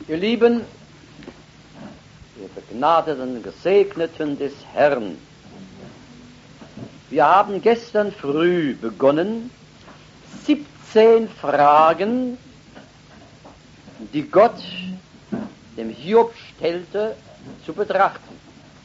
Ihr Lieben, ihr begnadeten, gesegneten des Herrn, wir haben gestern früh begonnen, 17 Fragen, die Gott dem Hiob stellte, zu betrachten.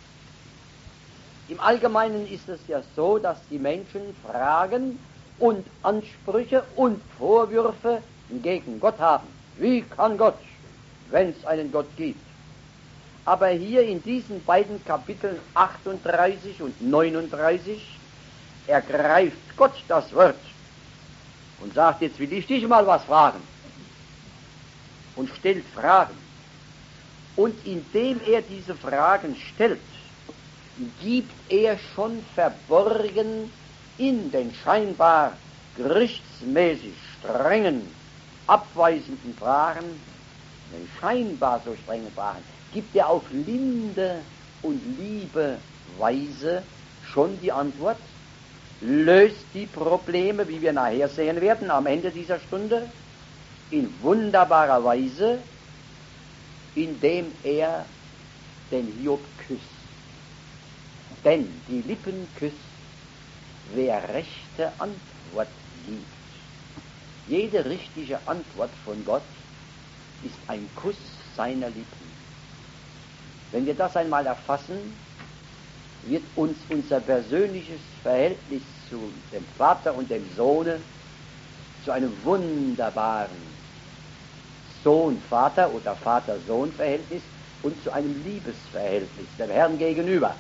Im Allgemeinen ist es ja so, dass die Menschen Fragen und Ansprüche und Vorwürfe gegen Gott haben. Wie kann Gott, wenn es einen Gott gibt? Aber hier in diesen beiden Kapiteln 38 und 39 ergreift Gott das Wort und sagt, jetzt will ich dich mal was fragen, und stellt Fragen. Und indem er diese Fragen stellt, gibt er schon verborgen in den scheinbar gerichtsmäßig strengen, abweisenden Fragen, in den scheinbar so strengen Fragen, gibt er auf linde und liebe Weise schon die Antwort, löst die Probleme, wie wir nachher sehen werden, am Ende dieser Stunde, in wunderbarer Weise, indem er den Hiob küsst. Denn die Lippen küsst, wer rechte Antwort gibt. Jede richtige Antwort von Gott ist ein Kuss seiner Lippen. Wenn wir das einmal erfassen, wird uns unser persönliches Verhältnis zu dem Vater und dem Sohne zu einem wunderbaren Sohn-Vater- oder Vater-Sohn-Verhältnis und zu einem Liebesverhältnis dem Herrn gegenüber.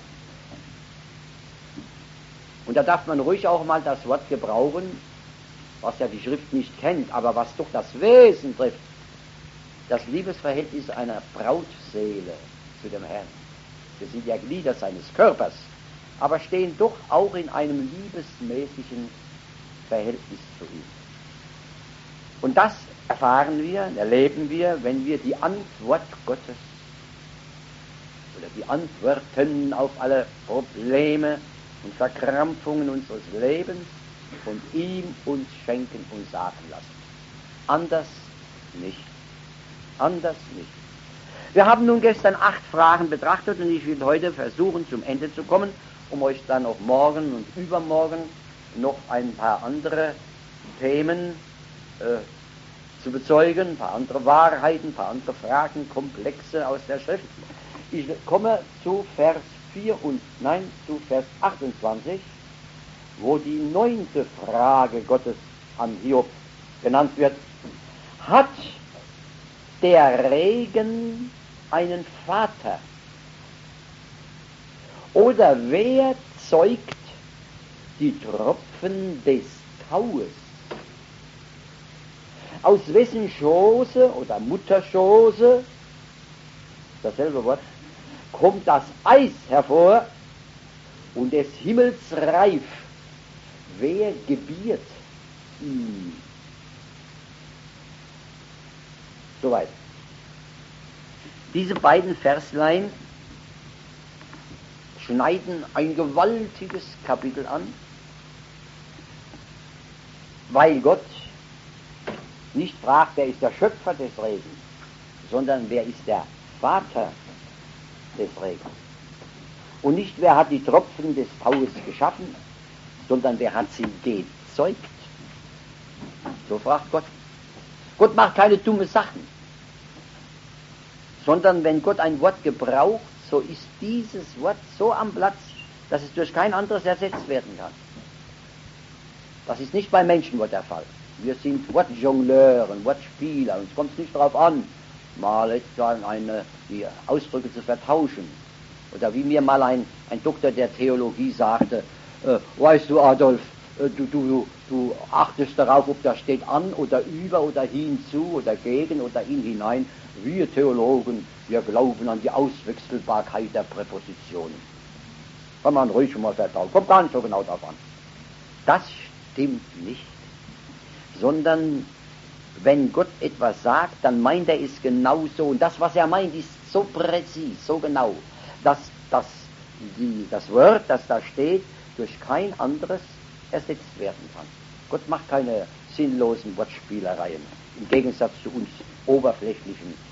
Und da darf man ruhig auch mal das Wort gebrauchen, was ja die Schrift nicht kennt, aber was doch das Wesen trifft. Das Liebesverhältnis einer Brautseele zu dem Herrn. Wir sind ja Glieder seines Körpers, aber stehen doch auch in einem liebesmäßigen Verhältnis zu ihm. Und das erfahren wir, erleben wir, wenn wir die Antwort Gottes oder die Antworten auf alle Probleme und Verkrampfungen unseres Lebens von ihm uns schenken und sagen lassen. Anders nicht. Anders nicht. Wir haben nun gestern 8 Fragen betrachtet und ich will heute versuchen, zum Ende zu kommen, um euch dann auch morgen und übermorgen noch ein paar andere Themen zu bezeugen, ein paar andere Wahrheiten, ein paar andere Fragenkomplexe aus der Schrift. Ich komme zu Vers 28, wo die 9. Frage Gottes an Hiob genannt wird. Hat der Regen einen Vater? Oder wer zeugt die Tropfen des Taues? Aus wessen Schoße oder Mutterschoße, dasselbe Wort, kommt das Eis hervor und des Himmels reif? Wer gebiert ihn? Soweit. Diese beiden Verslein schneiden ein gewaltiges Kapitel an, weil Gott nicht fragt, wer ist der Schöpfer des Regens, sondern wer ist der Vater des Regens. Und nicht, wer hat die Tropfen des Taues geschaffen, sondern wer hat sie gezeugt. So fragt Gott. Gott macht keine dumme Sachen, sondern wenn Gott ein Wort gebraucht, so ist dieses Wort so am Platz, dass es durch kein anderes ersetzt werden kann. Das ist nicht beim Menschenwort der Fall. Wir sind Wortjongleure, Wortspieler, uns kommt es nicht darauf an, mal etwa die Ausdrücke zu vertauschen. Oder wie mir mal ein Doktor der Theologie sagte, weißt du, Adolf, du achtest darauf, ob da steht an oder über oder hinzu oder gegen oder in hinein. Wir Theologen, wir glauben an die Auswechselbarkeit der Präpositionen. Kann man ruhig schon mal vertrauen, kommt gar nicht so genau darauf an. Das stimmt nicht, sondern wenn Gott etwas sagt, dann meint er es genau so. Und das, was er meint, ist so präzis, so genau, dass das Wort, das da steht, durch kein anderes ersetzt werden kann. Gott macht keine sinnlosen Wortspielereien, im Gegensatz zu uns oberflächlichen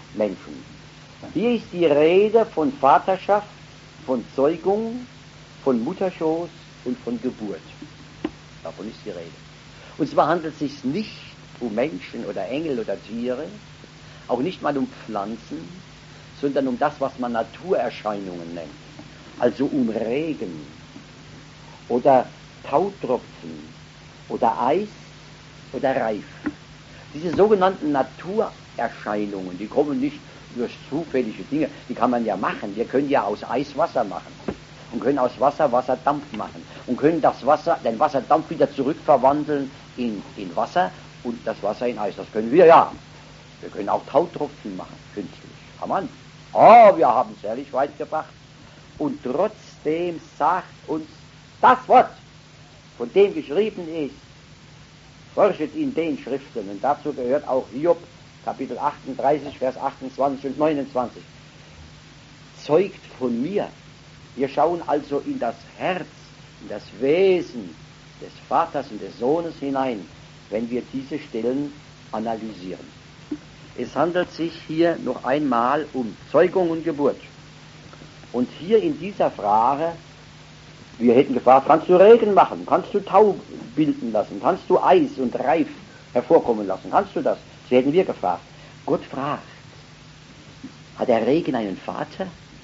Menschen. Hier ist die Rede von Vaterschaft, von Zeugung, von Mutterschoß und von Geburt. Davon ist die Rede. Und zwar handelt es sich nicht um Menschen oder Engel oder Tiere, auch nicht mal um Pflanzen, sondern um das, was man Naturerscheinungen nennt. Also um Regen oder Tautropfen oder Eis oder Reif. Diese sogenannten Naturerscheinungen, die kommen nicht durch zufällige Dinge, die kann man ja machen. Wir können ja aus Eis Wasser machen und können aus Wasser Wasserdampf machen und können den Wasserdampf wieder zurückverwandeln in Wasser und das Wasser in Eis. Das können wir ja. Wir können auch Tautropfen machen, künstlich. Kann man. Oh, wir haben es ehrlich weit gebracht. Und trotzdem sagt uns das Wort, von dem geschrieben ist, forschet in den Schriften, und dazu gehört auch Hiob, Kapitel 38, Vers 28 und 29, zeugt von mir. Wir schauen also in das Herz, in das Wesen des Vaters und des Sohnes hinein, wenn wir diese Stellen analysieren. Es handelt sich hier noch einmal um Zeugung und Geburt. Und hier in dieser Frage, wir hätten gefragt, kannst du Regen machen, kannst du Tau bilden lassen, kannst du Eis und Reif hervorkommen lassen, kannst du das? So hätten wir gefragt. Gott fragt, hat der Regen einen Vater?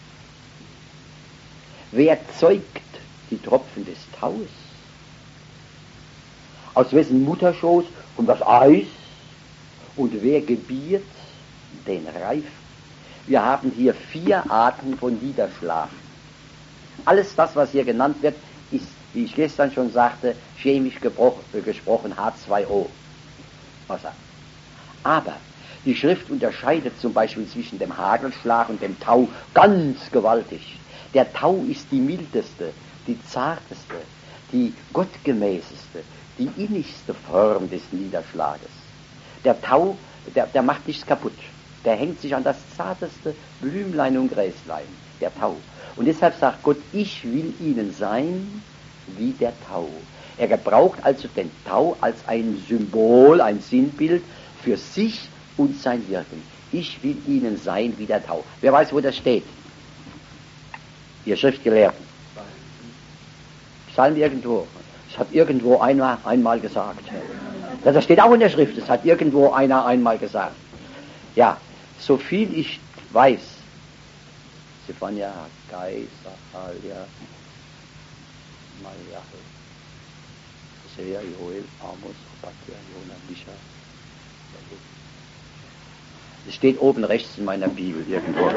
Wer zeugt die Tropfen des Taues? Aus wessen Mutterschoß kommt das Eis? Und wer gebiert den Reif? Wir haben hier 4 Arten von Niederschlag. Alles das, was hier genannt wird, ist, wie ich gestern schon sagte, chemisch gesprochen H2O. Wasser. Aber die Schrift unterscheidet zum Beispiel zwischen dem Hagelschlag und dem Tau ganz gewaltig. Der Tau ist die mildeste, die zarteste, die gottgemäßeste, die innigste Form des Niederschlages. Der Tau, der macht nichts kaputt. Der hängt sich an das zarteste Blümlein und Gräslein, der Tau. Und deshalb sagt Gott, ich will ihnen sein wie der Tau. Er gebraucht also den Tau als ein Symbol, ein Sinnbild für sich und sein Wirken. Ich will ihnen sein wie der Tau. Wer weiß, wo das steht? Ihr Schriftgelehrten. Psalm irgendwo. Es hat irgendwo einer einmal gesagt. Das steht auch in der Schrift. Es hat irgendwo einer einmal gesagt. Ja, so viel ich weiß, Zephania, Gai, Sacharia, Malachi, Hosea, Joel, Amos, Obadja, Jona, Micha. Es steht oben rechts in meiner Bibel irgendwo.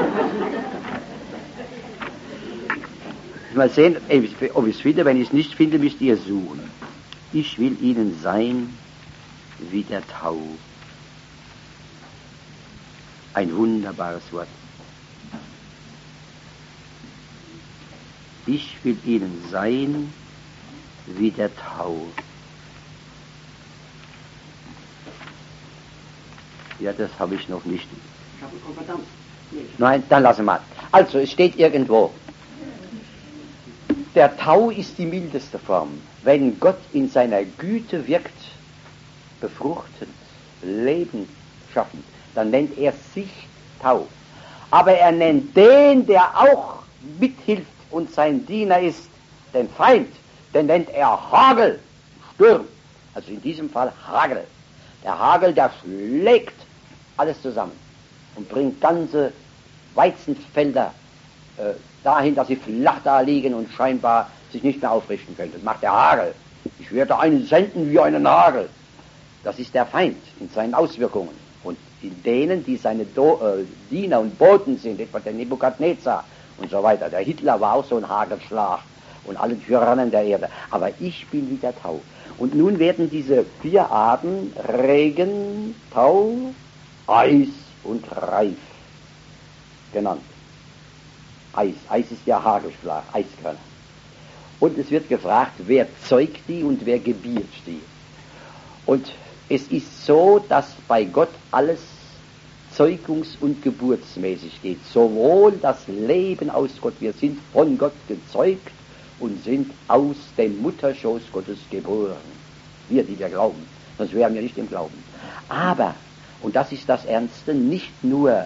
Mal sehen, ob ich es finde. Wenn ich es nicht finde, müsst ihr suchen. Ich will ihnen sein wie der Tau. Ein wunderbares Wort. Ich will ihnen sein wie der Tau. Ja, das habe ich noch nicht. Nein, dann lassen wir mal. Also, es steht irgendwo. Der Tau ist die mildeste Form. Wenn Gott in seiner Güte wirkt, befruchtend, lebend, schaffend, dann nennt er sich Tau. Aber er nennt den, der auch mithilft und sein Diener ist, den Feind, den nennt er Hagel, Sturm. Also in diesem Fall Hagel. Der Hagel, der schlägt alles zusammen und bringt ganze Weizenfelder dahin, dass sie flach da liegen und scheinbar sich nicht mehr aufrichten können. Das macht der Hagel. Ich werde einen senden wie einen Hagel. Das ist der Feind in seinen Auswirkungen. Und in denen, die seine Diener und Boten sind, etwa der Nebukadnezar und so weiter. Der Hitler war auch so ein Hagelschlag und alle Tyrannen der Erde. Aber ich bin wie der Tau. Und nun werden diese 4 Arten, Regen, Tau, Eis und Reif, genannt. Eis ist ja Hagelschlag, Eiskörner. Und es wird gefragt, wer zeugt die und wer gebiert die. Und es ist so, dass bei Gott alles zeugungs- und geburtsmäßig geht. Sowohl das Leben aus Gott, wir sind von Gott gezeugt und sind aus dem Mutterschoß Gottes geboren. Wir, die wir glauben, sonst wären wir nicht im Glauben. Aber, und das ist das Ernste, nicht nur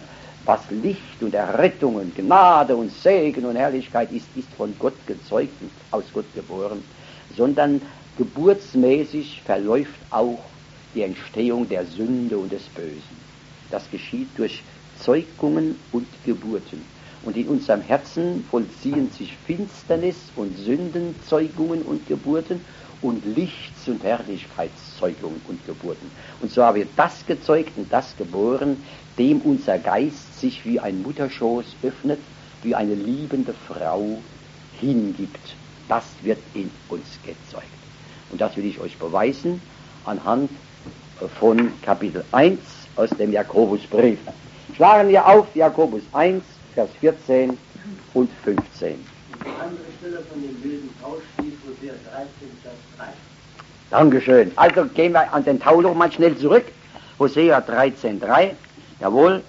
was Licht und Errettung und Gnade und Segen und Herrlichkeit ist, ist von Gott gezeugt und aus Gott geboren, sondern geburtsmäßig verläuft auch die Entstehung der Sünde und des Bösen. Das geschieht durch Zeugungen und Geburten. Und in unserem Herzen vollziehen sich Finsternis und Sündenzeugungen und Geburten und Lichts- und Herrlichkeitszeugungen und Geburten. Und so haben wir das gezeugt und das geboren, dem unser Geist sich wie ein Mutterschoß öffnet, wie eine liebende Frau hingibt. Das wird in uns gezeugt. Und das will ich euch beweisen anhand von Kapitel 1 aus dem Jakobusbrief. Schlagen wir auf Jakobus 1, Vers 14 und 15. Die andere Stelle von dem wilden Tausch steht Hosea 13, Vers 3. Dankeschön. Also gehen wir an den Tau noch mal schnell zurück. Hosea 13, 3. Jawohl.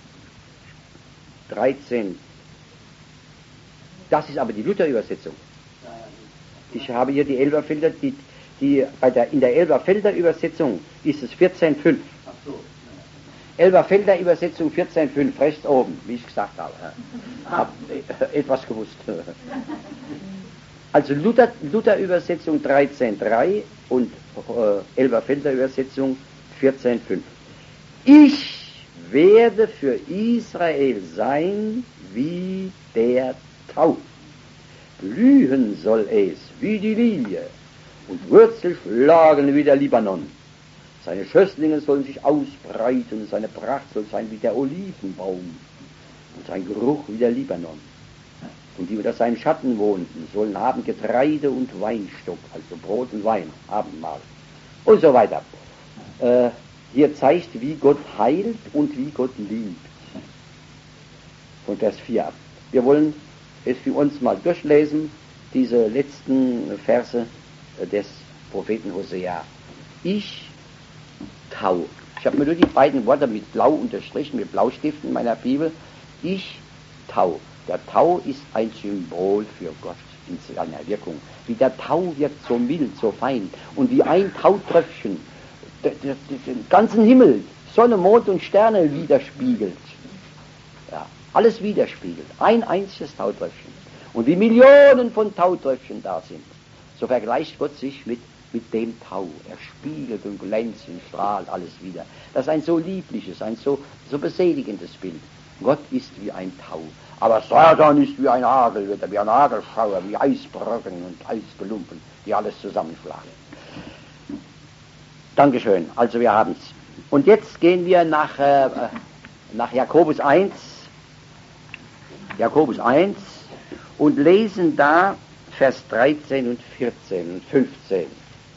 13. Das ist aber die Luther-Übersetzung. Ich habe hier die Elberfelder, in der Elberfelder Übersetzung ist es 14,5. Ach so. Elberfelder Übersetzung 14,5, rechts oben, wie ich gesagt habe. Hab etwas gewusst. Also Luther Übersetzung 13,3 und Elberfelder Übersetzung 14,5. Ich werde für Israel sein wie der Tau. Blühen soll es wie die Lilie und Wurzel schlagen wie der Libanon. Seine Schösslinge sollen sich ausbreiten, seine Pracht soll sein wie der Olivenbaum und sein Geruch wie der Libanon. Und die unter seinem Schatten wohnten, sollen haben Getreide und Weinstock, also Brot und Wein, Abendmahl und so weiter. Hier zeigt, wie Gott heilt und wie Gott liebt. Von Vers 4 ab. Wir wollen es für uns mal durchlesen, diese letzten Verse des Propheten Hosea. Ich Tau. Ich habe mir nur die beiden Worte mit Blau unterstrichen, mit Blaustiften in meiner Bibel. Ich Tau. Der Tau ist ein Symbol für Gott in seiner Wirkung. Wie der Tau wirkt so mild, so fein. Und wie ein Tautröpfchen den ganzen Himmel, Sonne, Mond und Sterne widerspiegelt. Ja, alles widerspiegelt. Ein einziges Tautröpfchen. Und wie Millionen von Tautröpfchen da sind, so vergleicht Gott sich mit dem Tau. Er spiegelt und glänzt und strahlt alles wieder. Das ist ein so liebliches, ein so beseligendes Bild. Gott ist wie ein Tau. Aber Satan ist wie ein Hagelwetter, wie ein Hagelschauer, wie Eisbrocken und Eisgelumpen, die alles zusammenschlagen. Dankeschön. Also wir haben's. Und jetzt gehen wir nach Jakobus 1. Jakobus 1 und lesen da Vers 13 und 14 und 15.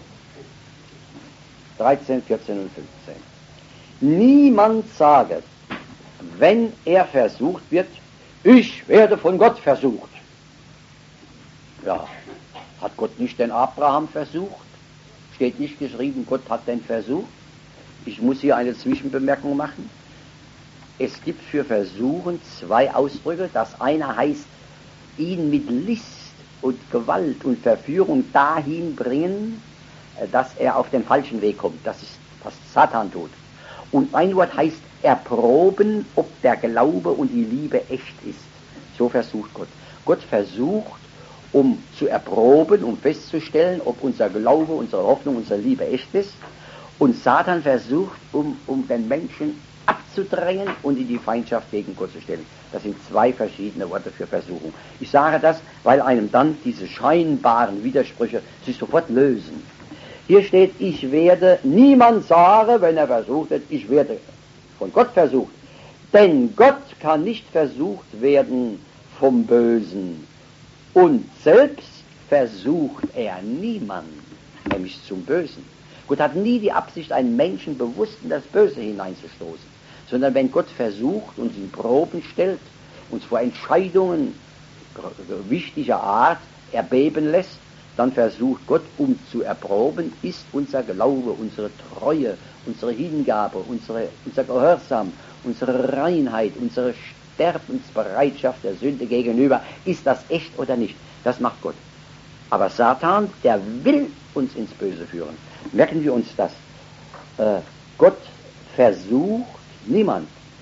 13, 14 und 15. Niemand sage, wenn er versucht wird, ich werde von Gott versucht. Ja, hat Gott nicht den Abraham versucht? Steht nicht geschrieben, Gott hat den versucht? Ich muss hier eine Zwischenbemerkung machen. Es gibt für Versuchen zwei Ausdrücke. Das eine heißt, ihn mit List und Gewalt und Verführung dahin bringen, dass er auf den falschen Weg kommt. Das ist, was Satan tut. Und ein Wort heißt erproben, ob der Glaube und die Liebe echt ist. So versucht Gott. Gott versucht, um zu erproben, um festzustellen, ob unser Glaube, unsere Hoffnung, unsere Liebe echt ist. Und Satan versucht, um den Menschen abzudrängen und in die Feindschaft gegen Gott zu stellen. Das sind zwei verschiedene Worte für Versuchung. Ich sage das, weil einem dann diese scheinbaren Widersprüche sich sofort lösen. Hier steht, ich werde, niemand sage, wenn er versucht wird, ich werde von Gott versucht. Denn Gott kann nicht versucht werden vom Bösen. Und selbst versucht er niemanden, nämlich zum Bösen. Gott hat nie die Absicht, einen Menschen bewusst in das Böse hineinzustoßen. Sondern wenn Gott versucht, uns in Proben stellt, uns vor Entscheidungen wichtiger Art erbeben lässt, dann versucht Gott, um zu erproben, ist unser Glaube, unsere Treue, unsere Hingabe, unser Gehorsam, unsere Reinheit, unsere Sterbensbereitschaft der Sünde gegenüber, ist das echt oder nicht? Das macht Gott. Aber Satan, der will uns ins Böse führen. Merken wir uns das. Gott versucht niemand.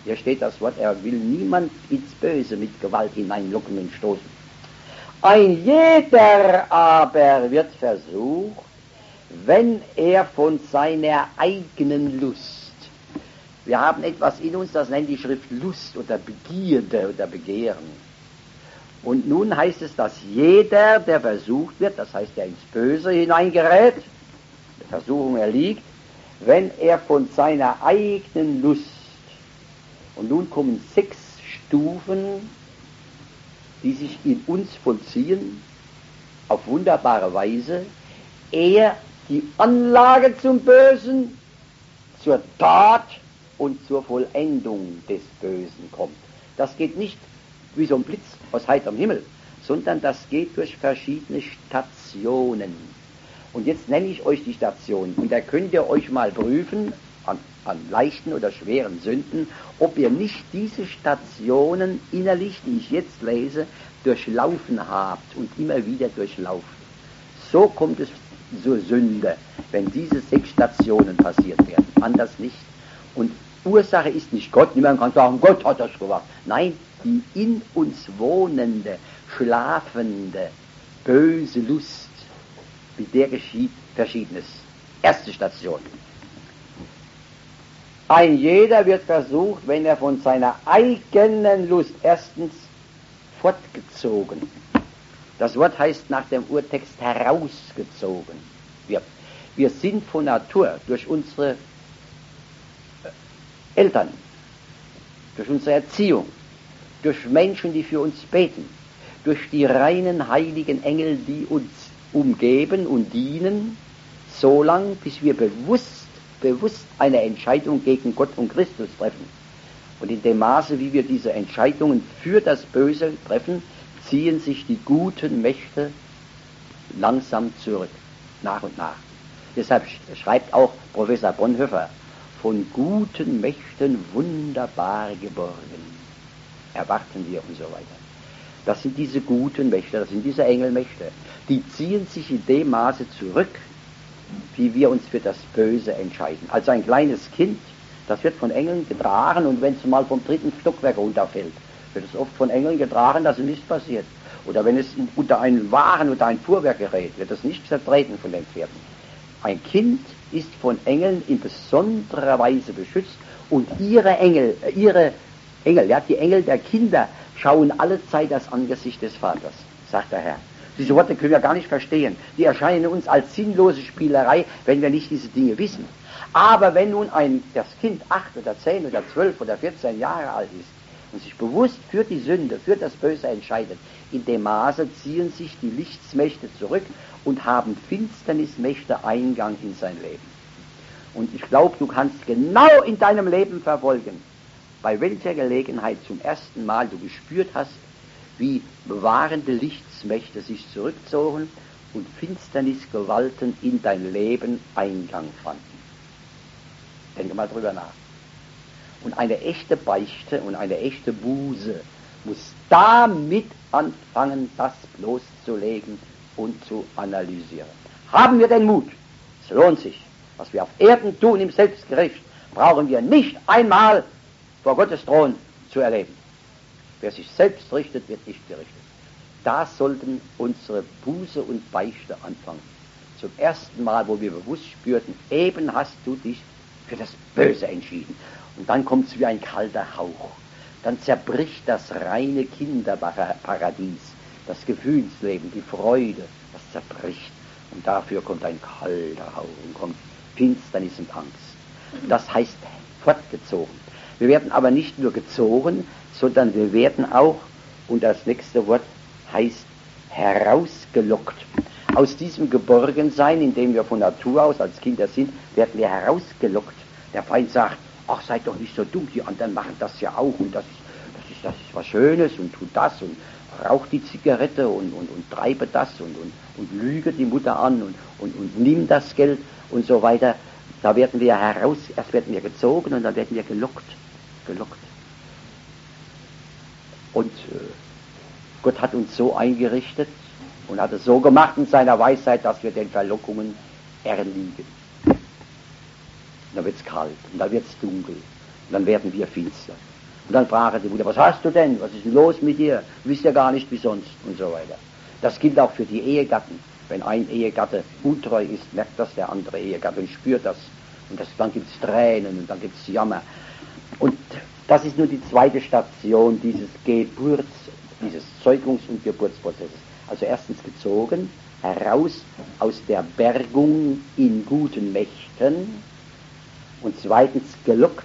Hier steht das Wort, er will niemand ins Böse mit Gewalt hineinlocken und stoßen. Ein jeder aber wird versucht, wenn er von seiner eigenen Lust, wir haben etwas in uns, das nennt die Schrift Lust oder Begierde oder Begehren. Und nun heißt es, dass jeder, der versucht wird, das heißt, der ins Böse hineingerät, der Versuchung erliegt, wenn er von seiner eigenen Lust, und nun kommen 6 Stufen, die sich in uns vollziehen, auf wunderbare Weise, er die Anlage zum Bösen, zur Tat und zur Vollendung des Bösen kommt. Das geht nicht wie so ein Blitz aus heiterem Himmel, sondern das geht durch verschiedene Stationen. Und jetzt nenne ich euch die Stationen, und da könnt ihr euch mal prüfen, an leichten oder schweren Sünden, ob ihr nicht diese Stationen innerlich, die ich jetzt lese, durchlaufen habt und immer wieder durchlauft. So kommt es zur Sünde, wenn diese 6 Stationen passiert werden, anders nicht. Und Ursache ist nicht Gott, niemand kann sagen, Gott hat das gemacht. Nein, die in uns wohnende, schlafende, böse Lust, mit der geschieht Verschiedenes. Erste Station. Ein jeder wird versucht, wenn er von seiner eigenen Lust erstens fortgezogen. Das Wort heißt nach dem Urtext herausgezogen wird. Wir sind von Natur durch unsere Eltern, durch unsere Erziehung, durch Menschen, die für uns beten, durch die reinen heiligen Engel, die uns umgeben und dienen, so lang, bis wir bewusst eine Entscheidung gegen Gott und Christus treffen. Und in dem Maße, wie wir diese Entscheidungen für das Böse treffen, ziehen sich die guten Mächte langsam zurück, nach und nach. Deshalb schreibt auch Professor Bonhoeffer, von guten Mächten wunderbar geborgen, erwarten wir und so weiter. Das sind diese guten Mächte, das sind diese Engelmächte, die ziehen sich in dem Maße zurück, wie wir uns für das Böse entscheiden. Also ein kleines Kind, das wird von Engeln getragen, und wenn es mal vom 3. Stockwerk runterfällt, wird es oft von Engeln getragen, dass es nichts passiert. Oder wenn es unter einen Wagen oder ein Fuhrwerk gerät, wird es nicht zertreten von den Pferden. Ein Kind ist von Engeln in besonderer Weise beschützt, und ihre Engel, die Engel der Kinder, schauen allezeit das Angesicht des Vaters, sagt der Herr. Diese Worte können wir gar nicht verstehen. Die erscheinen uns als sinnlose Spielerei, wenn wir nicht diese Dinge wissen. Aber wenn nun das Kind 8 oder 10 oder 12 oder 14 Jahre alt ist und sich bewusst für die Sünde, für das Böse entscheidet, in dem Maße ziehen sich die Lichtsmächte zurück und haben Finsternismächte Eingang in sein Leben. Und ich glaube, du kannst genau in deinem Leben verfolgen, bei welcher Gelegenheit zum ersten Mal du gespürt hast, wie bewahrende Lichtsmächte sich zurückzogen und Finsternisgewalten in dein Leben Eingang fanden. Denke mal drüber nach. Und eine echte Beichte und eine echte Buße muss damit anfangen, das bloßzulegen und zu analysieren. Haben wir den Mut? Es lohnt sich. Was wir auf Erden tun im Selbstgericht, brauchen wir nicht einmal vor Gottes Thron zu erleben. Wer sich selbst richtet, wird nicht gerichtet. Da sollten unsere Buße und Beichte anfangen. Zum ersten Mal, wo wir bewusst spürten, eben hast du dich für das Böse entschieden. Und dann kommt es wie ein kalter Hauch. Dann zerbricht das reine Kinderparadies, das Gefühlsleben, die Freude, das zerbricht. Und dafür kommt ein kalter Hauch und kommt Finsternis und Angst. Das heißt fortgezogen. Wir werden aber nicht nur gezogen, sondern wir werden auch, und das nächste Wort heißt herausgelockt. Aus diesem Geborgensein, in dem wir von Natur aus als Kinder sind, werden wir herausgelockt. Der Feind sagt, ach, seid doch nicht so dumm, die anderen machen das ja auch, und das ist was Schönes, und tut das und raucht die Zigarette und treibe das und lüge die Mutter an und nimm das Geld und so weiter. Da werden wir erst werden wir gezogen und dann werden wir gelockt. Und Gott hat uns so eingerichtet und hat es so gemacht in seiner Weisheit, dass wir den Verlockungen erliegen. Und dann wird es kalt und dann wird es dunkel und dann werden wir finster. Und dann fragen die Mutter, was hast du denn? Was ist denn los mit dir? Du bist ja gar nicht wie sonst und so weiter. Das gilt auch für die Ehegatten. Wenn ein Ehegatte untreu ist, merkt das der andere Ehegatte und spürt das. Und dann gibt es Tränen und dann gibt es Jammer. Und das ist nur die zweite Station dieses Zeugungs- und Geburtsprozesses. Also erstens gezogen, heraus aus der Bergung in guten Mächten und zweitens gelockt.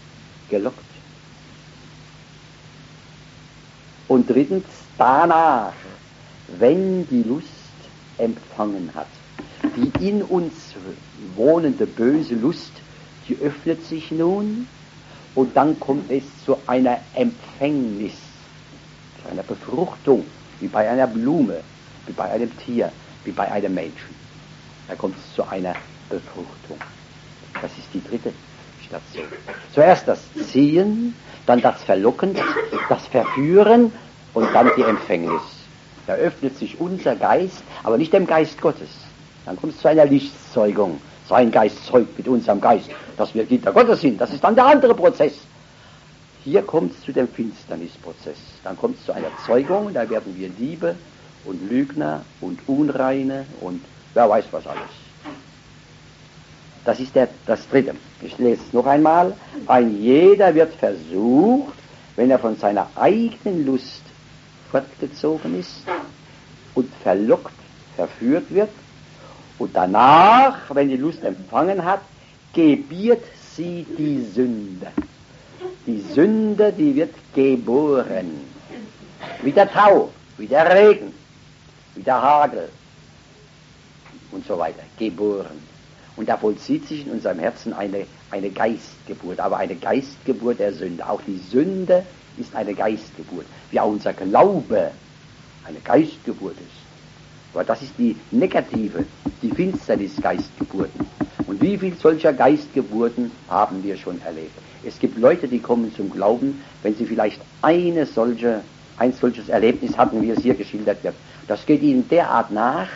Und drittens danach, wenn die Lust empfangen hat. Die in uns wohnende böse Lust, die öffnet sich nun und dann kommt es zu einer Empfängnis, zu einer Befruchtung, wie bei einer Blume, wie bei einem Tier, wie bei einem Menschen. Da kommt es zu einer Befruchtung. Das ist die dritte Station. Zuerst das Ziehen, dann das Verlocken, das Verführen und dann die Empfängnis. Da öffnet sich unser Geist, aber nicht dem Geist Gottes. Dann kommt es zu einer Lichtzeugung. Sein Geist zeugt mit unserem Geist, dass wir Kinder Gottes sind. Das ist dann der andere Prozess. Hier kommt es zu dem Finsternisprozess. Dann kommt es zu einer Zeugung, da werden wir Diebe und Lügner und Unreine und wer weiß was alles. Das ist das dritte. Ich lese es noch einmal. Ein jeder wird versucht, wenn er von seiner eigenen Lust fortgezogen ist und verlockt, verführt wird, und danach, wenn die Lust empfangen hat, gebiert sie die Sünde. Die Sünde, die wird geboren. Wie der Tau, wie der Regen, wie der Hagel und so weiter. Geboren. Und da vollzieht sich in unserem Herzen eine Geistgeburt, aber eine Geistgeburt der Sünde. Auch die Sünde ist eine Geistgeburt, wie auch unser Glaube eine Geistgeburt ist. Aber das ist die negative, die Finsternis-Geistgeburten. Und wie viele solcher Geistgeburten haben wir schon erlebt? Es gibt Leute, die kommen zum Glauben, wenn sie vielleicht ein solches Erlebnis hatten, wie es hier geschildert wird. Das geht ihnen derart nach,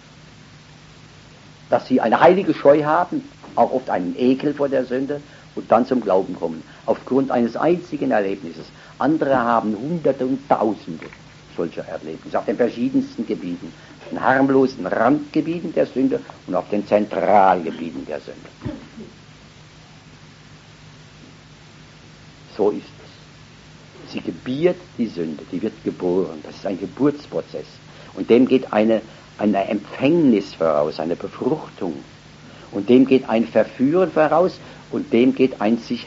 dass sie eine heilige Scheu haben, auch oft einen Ekel vor der Sünde und dann zum Glauben kommen. Aufgrund eines einzigen Erlebnisses. Andere haben Hunderte und Tausende solcher Erlebnisse auf den verschiedensten Gebieten. Auf den harmlosen Randgebieten der Sünde und auf den Zentralgebieten der Sünde. So ist es. Sie gebiert die Sünde, die wird geboren. Das ist ein Geburtsprozess. Und dem geht eine Empfängnis voraus, eine Befruchtung. Und dem geht ein Verführen voraus und dem geht ein sich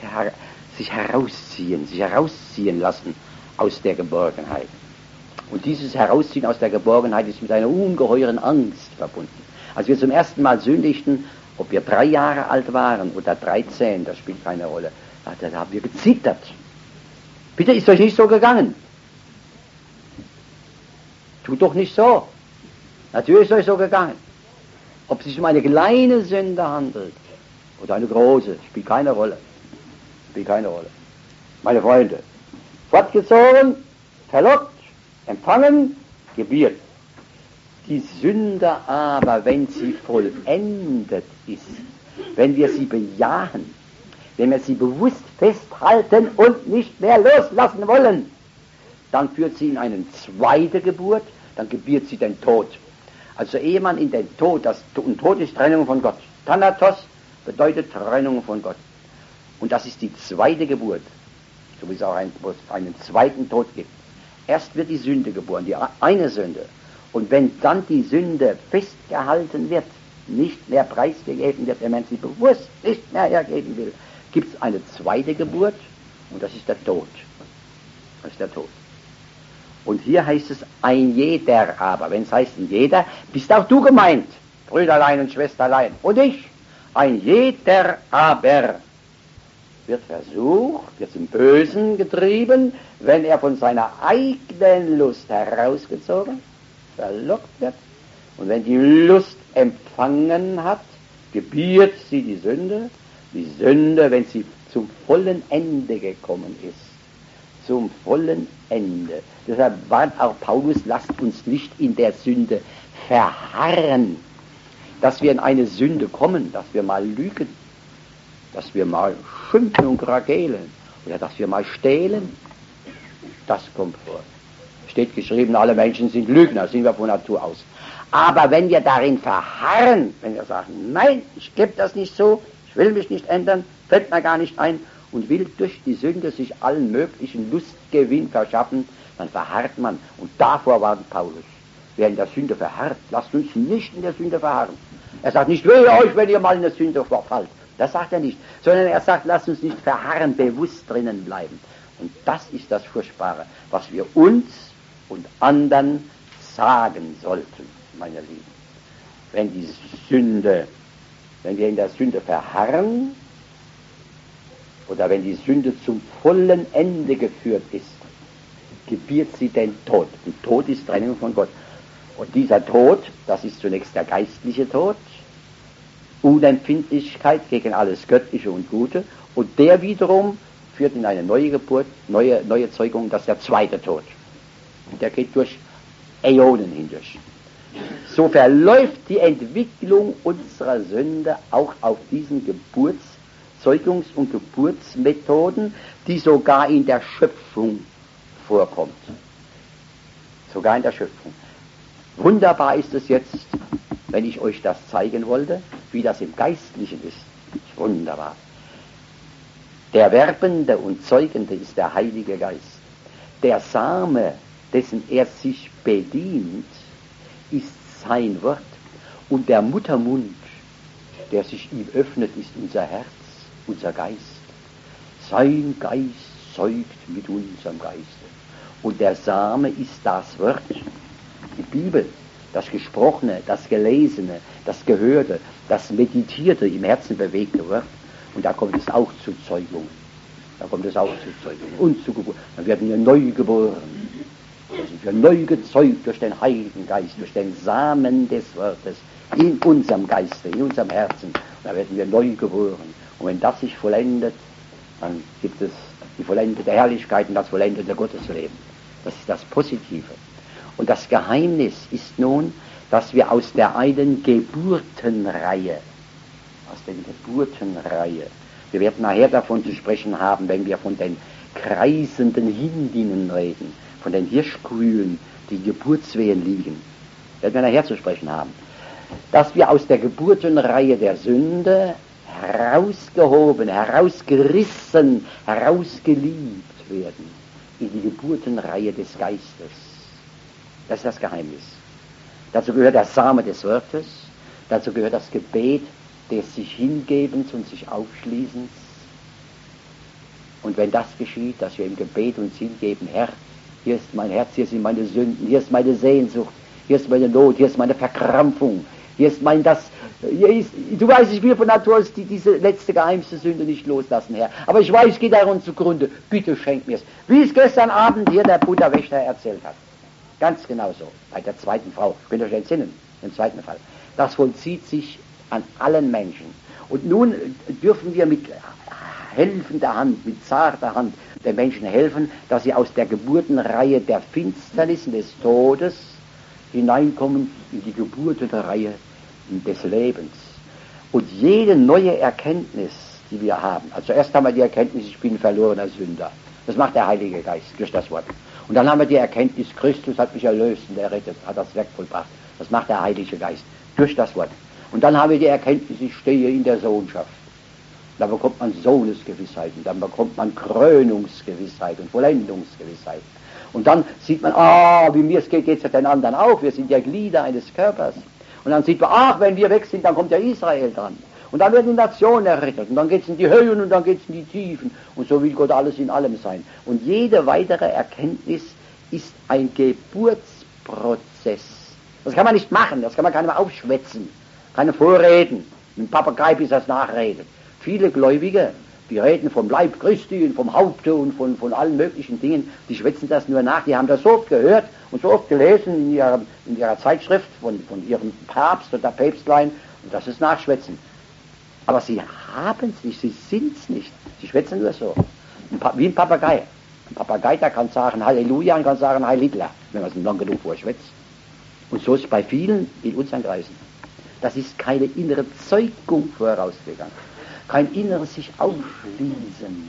herausziehen lassen aus der Geborgenheit. Und dieses Herausziehen aus der Geborgenheit ist mit einer ungeheuren Angst verbunden. Als wir zum ersten Mal sündigten, ob wir 3 Jahre alt waren oder 13, das spielt keine Rolle, da haben wir gezittert. Bitte, ist euch nicht so gegangen? Tut doch nicht so. Natürlich ist euch so gegangen. Ob es sich um eine kleine Sünde handelt oder eine große, spielt keine Rolle. Spielt keine Rolle. Meine Freunde, fortgezogen, verlockt, empfangen, gebiert. Die Sünde aber, wenn sie vollendet ist, wenn wir sie bejahen, wenn wir sie bewusst festhalten und nicht mehr loslassen wollen, dann führt sie in eine zweite Geburt, dann gebiert sie den Tod. Also ehe man in den Tod, und Tod ist Trennung von Gott. Thanatos bedeutet Trennung von Gott. Und das ist die zweite Geburt, so wie es auch einen zweiten Tod gibt. Erst wird die Sünde geboren, die eine Sünde. Und wenn dann die Sünde festgehalten wird, nicht mehr preisgegeben wird, wenn man sie bewusst nicht mehr hergeben will, gibt es eine zweite Geburt und das ist der Tod. Das ist der Tod. Und hier heißt es ein jeder aber. Wenn es heißt ein jeder, bist auch du gemeint, Brüderlein und Schwesterlein. Und ich, ein jeder aber wird versucht, wird zum Bösen getrieben, wenn er von seiner eigenen Lust herausgezogen, verlockt wird. Und wenn die Lust empfangen hat, gebiert sie die Sünde. Die Sünde, wenn sie zum vollen Ende gekommen ist. Zum vollen Ende. Deshalb warnt auch Paulus, lasst uns nicht in der Sünde verharren, dass wir in eine Sünde kommen, dass wir mal lügen, dass wir mal schimpfen und gragelen Oder dass wir mal stehlen, das kommt vor. Steht geschrieben, alle Menschen sind Lügner, sind wir von Natur aus. Aber wenn wir darin verharren, wenn wir sagen, nein, ich gebe das nicht so, ich will mich nicht ändern, fällt mir gar nicht ein und will durch die Sünde sich allen möglichen Lustgewinn verschaffen, dann verharrt man. Und davor warnt Paulus. Wer in der Sünde verharrt, lasst uns nicht in der Sünde verharren. Er sagt nicht, wehe euch, wenn ihr mal in der Sünde verfallt. Das sagt er nicht. Sondern er sagt, lasst uns nicht verharren, bewusst drinnen bleiben. Und das ist das Furchtbare, was wir uns und anderen sagen sollten, meine Lieben. Wenn wir in der Sünde verharren, oder wenn die Sünde zum vollen Ende geführt ist, gebiert sie den Tod. Und Tod ist Trennung von Gott. Und dieser Tod, das ist zunächst der geistliche Tod, Unempfindlichkeit gegen alles Göttliche und Gute, und der wiederum führt in eine neue Geburt, neue Zeugung, das ist der zweite Tod. Und der geht durch Äonen hindurch. So verläuft die Entwicklung unserer Sünde auch auf diesen Zeugungs- und Geburtsmethoden, die sogar in der Schöpfung vorkommt. Sogar in der Schöpfung. Wunderbar ist es jetzt, wenn ich euch das zeigen wollte, wie das im Geistlichen ist. Wunderbar. Der Werbende und Zeugende ist der Heilige Geist. Der Same, dessen er sich bedient, ist sein Wort. Und der Muttermund, der sich ihm öffnet, ist unser Herz, unser Geist. Sein Geist zeugt mit unserem Geiste. Und der Same ist das Wort, die Bibel, das Gesprochene, das Gelesene, das Gehörte, das Meditierte, im Herzen bewegte Wort. Und da kommt es auch zu Zeugungen. Und zu Geburt. Dann werden wir neu geboren. Dann sind wir neu gezeugt durch den Heiligen Geist, durch den Samen des Wortes in unserem Geiste, in unserem Herzen. Da werden wir neu geboren. Und wenn das sich vollendet, dann gibt es die vollendete Herrlichkeit und das vollendete Gottesleben. Das ist das Positive. Und das Geheimnis ist nun, dass wir aus der einen Geburtenreihe, wir werden nachher davon zu sprechen haben, wenn wir von den kreisenden Hindinnen reden, von den Hirschkühen, die Geburtswehen liegen, werden wir nachher zu sprechen haben, dass wir aus der Geburtenreihe der Sünde herausgehoben, herausgerissen, herausgeliebt werden in die Geburtenreihe des Geistes. Das ist das Geheimnis. Dazu gehört der Same des Wortes, dazu gehört das Gebet des sich Hingebens und sich Aufschließens. Und wenn das geschieht, dass wir im Gebet uns hingeben, Herr, hier ist mein Herz, hier sind meine Sünden, hier ist meine Sehnsucht, hier ist meine Not, hier ist meine Verkrampfung, hier ist du weißt, ich will von Natur aus diese letzte geheimste Sünde nicht loslassen, Herr. Aber ich weiß, ich gehe daran zugrunde. Bitte schenk mir's. Wie es gestern Abend hier der Butterwächter erzählt hat. Ganz genau so. Bei der zweiten Frau. Könnt ihr euch entsinnen? Im zweiten Fall. Das vollzieht sich an allen Menschen. Und nun dürfen wir mit helfender Hand, mit zarter Hand den Menschen helfen, dass sie aus der Geburtenreihe der Finsternis des Todes hineinkommen in die Geburtenreihe des Lebens. Und jede neue Erkenntnis, die wir haben, also erst haben wir die Erkenntnis, ich bin ein verlorener Sünder. Das macht der Heilige Geist durch das Wort. Und dann haben wir die Erkenntnis, Christus hat mich erlöst und errettet, hat das Werk vollbracht. Das macht der Heilige Geist durch das Wort. Und dann haben wir die Erkenntnis, ich stehe in der Sohnschaft. Da bekommt man Sohnesgewissheit und dann bekommt man Krönungsgewissheit und Vollendungsgewissheit. Und dann sieht man, wie mir es geht es ja den anderen auch. Wir sind ja Glieder eines Körpers. Und dann sieht man, wenn wir weg sind, dann kommt ja Israel dran. Und dann werden die Nationen errettet. Und dann geht es in die Höhen und dann geht es in die Tiefen. Und so will Gott alles in allem sein. Und jede weitere Erkenntnis ist ein Geburtsprozess. Das kann man nicht machen, das kann man keinem aufschwätzen, keine Vorreden. Mit dem Papagei bis das nachredet. Viele Gläubige, die reden vom Leib Christi und vom Haupte und von allen möglichen Dingen, die schwätzen das nur nach. Die haben das so oft gehört und so oft gelesen in ihrer Zeitschrift von ihrem Papst oder Päpstlein, und das ist Nachschwätzen. Aber sie haben es nicht, sie sind es nicht. Sie schwätzen nur so. Wie ein Papagei. Ein Papagei, der kann sagen Halleluja und kann sagen Heil Hitler, wenn man es lang genug vorschwätzt. Und so ist es bei vielen in unseren Kreisen. Das ist keine innere Zeugung vorausgegangen. Kein inneres sich aufschließen,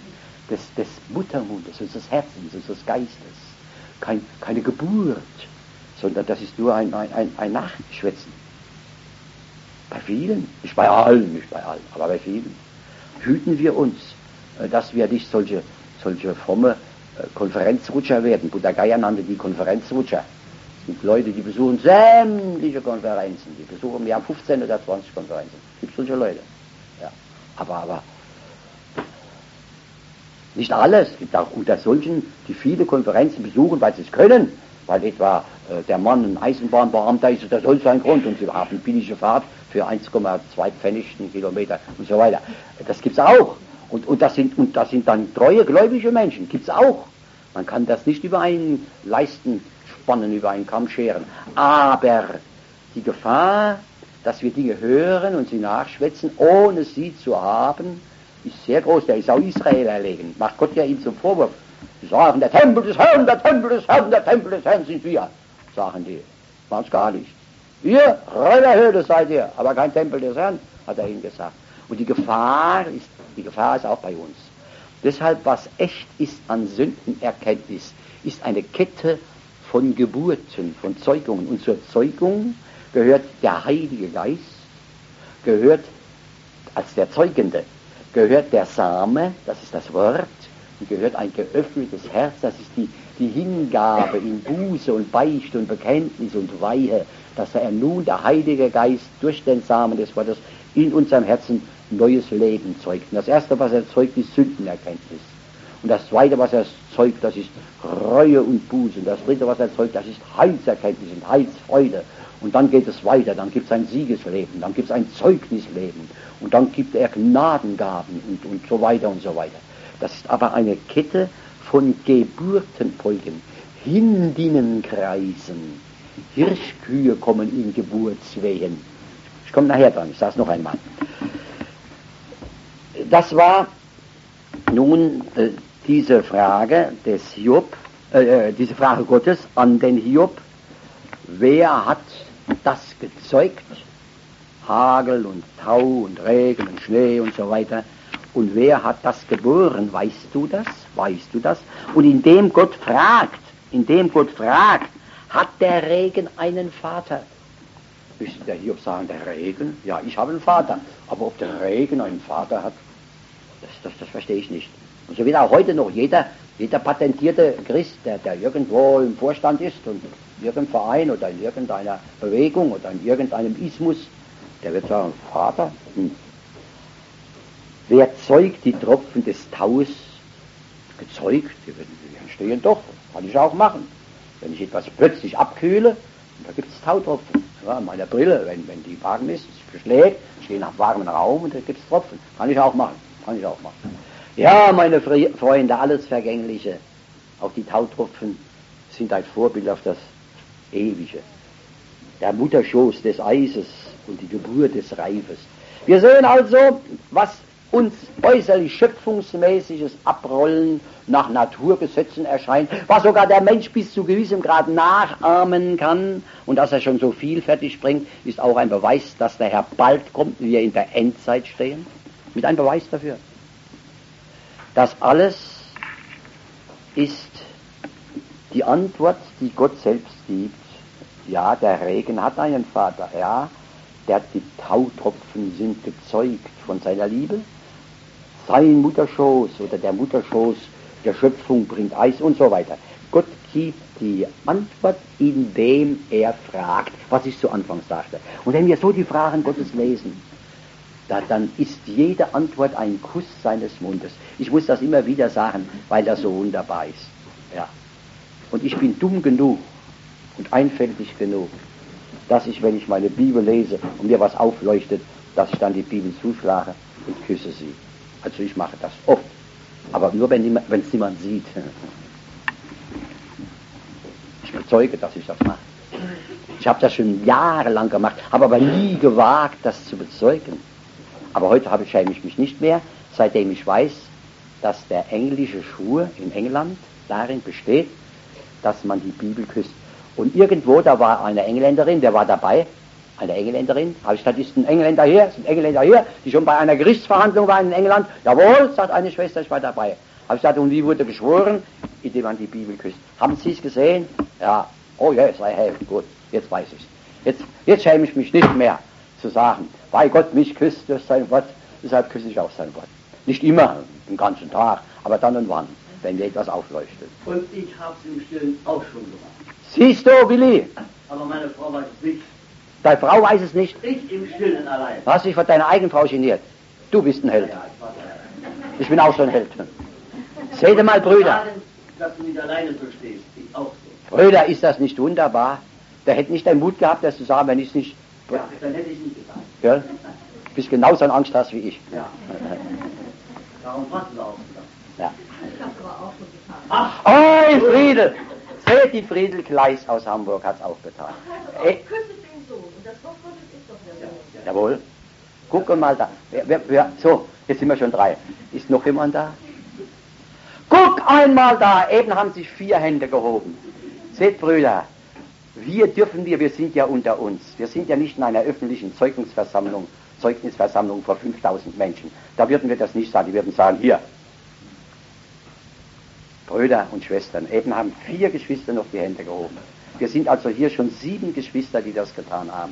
des Muttermundes, unseres Herzens, unseres Geistes. Keine Geburt, sondern das ist nur ein Nachschwätzen. Bei vielen, nicht bei allen, aber bei vielen. Hüten wir uns, dass wir nicht solche fromme Konferenzrutscher werden. Buddha Gaya nannte die Konferenzrutscher. Es gibt Leute, die besuchen sämtliche Konferenzen. Die besuchen, wir haben 15 oder 20 Konferenzen. Es gibt solche Leute. Ja. Aber nicht alles. Es gibt auch unter solchen, die viele Konferenzen besuchen, weil sie es können. Weil etwa der Mann ein Eisenbahnbeamter ist, das soll sein Grund. Und sie haben billige Fahrt für 1,2 Pfennig einen Kilometer und so weiter. Das gibt's auch. Und das sind dann treue, gläubige Menschen. Gibt's auch. Man kann das nicht über einen Leisten spannen, über einen Kamm scheren. Aber die Gefahr, dass wir Dinge hören und sie nachschwätzen, ohne sie zu haben, ist sehr groß. Der ist auch Israel erlegen. Macht Gott ja ihm zum Vorwurf. Sie sagen, der Tempel des Herrn, der Tempel des Herrn, der Tempel des Herrn sind wir. Sagen die. Machen's gar nicht. Ihr, reiner Höhle seid ihr, aber kein Tempel des Herrn, hat er ihnen gesagt. Und die Gefahr ist auch bei uns. Deshalb, was echt ist an Sündenerkenntnis, ist eine Kette von Geburten, von Zeugungen. Und zur Zeugung gehört der Heilige Geist, gehört als der Zeugende, gehört der Same, das ist das Wort, und gehört ein geöffnetes Herz, das ist die Hingabe in Buße und Beichte und Bekenntnis und Weihe, dass er nun, der Heilige Geist, durch den Samen des Wortes in unserem Herzen neues Leben zeugt. Und das Erste, was er zeugt, ist Sündenerkenntnis. Und das Zweite, was er zeugt, das ist Reue und Buße. Und das Dritte, was er zeugt, das ist Heilserkenntnis und Heilsfreude. Und dann geht es weiter, dann gibt es ein Siegesleben, dann gibt es ein Zeugnisleben. Und dann gibt er Gnadengaben und so weiter und so weiter. Das ist aber eine Kette von Geburtenfolgen, Hindinnenkreisen. Hirschkühe kommen in Geburtswehen. Ich komme nachher dran, ich sage es noch einmal. Das war nun diese Frage des Hiob, diese Frage Gottes an den Hiob. Wer hat das gezeugt? Hagel und Tau und Regen und Schnee und so weiter. Und wer hat das geboren? Weißt du das? Weißt du das? Und indem Gott fragt, hat der Regen einen Vater? Müsste der Hiob sagen, der Regen? Ja, ich habe einen Vater. Aber ob der Regen einen Vater hat, das verstehe ich nicht. Und so wird auch heute noch jeder patentierte Christ, der irgendwo im Vorstand ist und in irgendeinem Verein oder in irgendeiner Bewegung oder in irgendeinem Ismus, der wird sagen, Vater, wer zeugt die Tropfen des Taues? Gezeugt, die entstehen doch, kann ich auch machen. Wenn ich etwas plötzlich abkühle, da gibt es Tautropfen. Ja, meine Brille, wenn die warm ist, es beschlägt, ich gehe nach warmen Raum und da gibt es Tropfen. Kann ich auch machen. Ja, meine Freunde, alles Vergängliche, auch die Tautropfen sind ein Vorbild auf das Ewige. Der Mutterschoß des Eises und die Geburt des Reifes. Wir sehen also, was uns äußerlich schöpfungsmäßiges Abrollen nach Naturgesetzen erscheint, was sogar der Mensch bis zu gewissem Grad nachahmen kann, und dass er schon so viel fertig bringt, ist auch ein Beweis, dass der Herr bald kommt, wie wir in der Endzeit stehen, mit einem Beweis dafür. Das alles ist die Antwort, die Gott selbst gibt. Ja, der Regen hat einen Vater, ja, die Tautropfen sind gezeugt von seiner Liebe. Sein Mutterschoß oder der Mutterschoß der Schöpfung bringt Eis und so weiter. Gott gibt die Antwort, indem er fragt, was ich zu Anfang sagte. Und wenn wir so die Fragen Gottes lesen, dann ist jede Antwort ein Kuss seines Mundes. Ich muss das immer wieder sagen, weil das so wunderbar ist. Ja. Und ich bin dumm genug und einfältig genug, dass ich, wenn ich meine Bibel lese und mir was aufleuchtet, dass ich dann die Bibel zuschlage und küsse sie. Also ich mache das oft, aber nur wenn es niemand sieht. Ich bezeuge, dass ich das mache. Ich habe das schon jahrelang gemacht, habe aber nie gewagt, das zu bezeugen. Aber heute schäme ich mich nicht mehr, seitdem ich weiß, dass der englische Schwur in England darin besteht, dass man die Bibel küsst. Und irgendwo, da war eine Engländerin, wer war dabei? Eine Engländerin, habe ich gesagt, ist ein Engländer hier, die schon bei einer Gerichtsverhandlung war in England. Jawohl, sagt eine Schwester, ich war dabei. Habe ich gesagt, und wie wurde geschworen? Indem man die Bibel küsst. Haben Sie es gesehen? Ja. Oh yes, I have. Gut, jetzt weiß ich es. Jetzt schäme ich mich nicht mehr zu sagen, weil Gott mich küsst durch sein Wort, deshalb küsse ich auch sein Wort. Nicht immer, den ganzen Tag, aber dann und wann, wenn mir etwas aufleuchtet. Und ich habe es im Stillen auch schon gemacht. Siehst du, Willi? Aber meine Frau weiß es nicht. Deine Frau weiß es nicht. Ich im Stillen allein. Du hast dich von deiner eigenen Frau geniert. Du bist ein Held. Ja, ich war da. Ich bin auch so ein Held. Seht ihr mal, Brüder. Sagen, dass du nicht alleine so stehst. Ich auch so. Brüder, ist das nicht wunderbar? Der hätte nicht den Mut gehabt, das zu sagen, wenn ich es nicht... Ja, dann hätte ich nicht gesagt. Gell? Du bist genauso ein Angsthass wie ich. Ja. Darum hast du auch gesagt. Ja. Ich hab's aber auch schon getan. Ach, Oh, Friedel! Seht, die Friedel Kleis aus Hamburg hat es auch getan. Also, küsset den Sohn. Und das Wort Gottes ist doch der Sohn. Jawohl. Guck mal da. So, jetzt sind wir schon 3. Ist noch jemand da? Guck einmal da. Eben haben sich 4 Hände gehoben. Seht, Brüder, wir sind ja unter uns. Wir sind ja nicht in einer öffentlichen Zeugnisversammlung vor 5000 Menschen. Da würden wir das nicht sagen. Die würden sagen, hier, Brüder und Schwestern. Eben haben 4 Geschwister noch die Hände gehoben. Wir sind also hier schon 7 Geschwister, die das getan haben.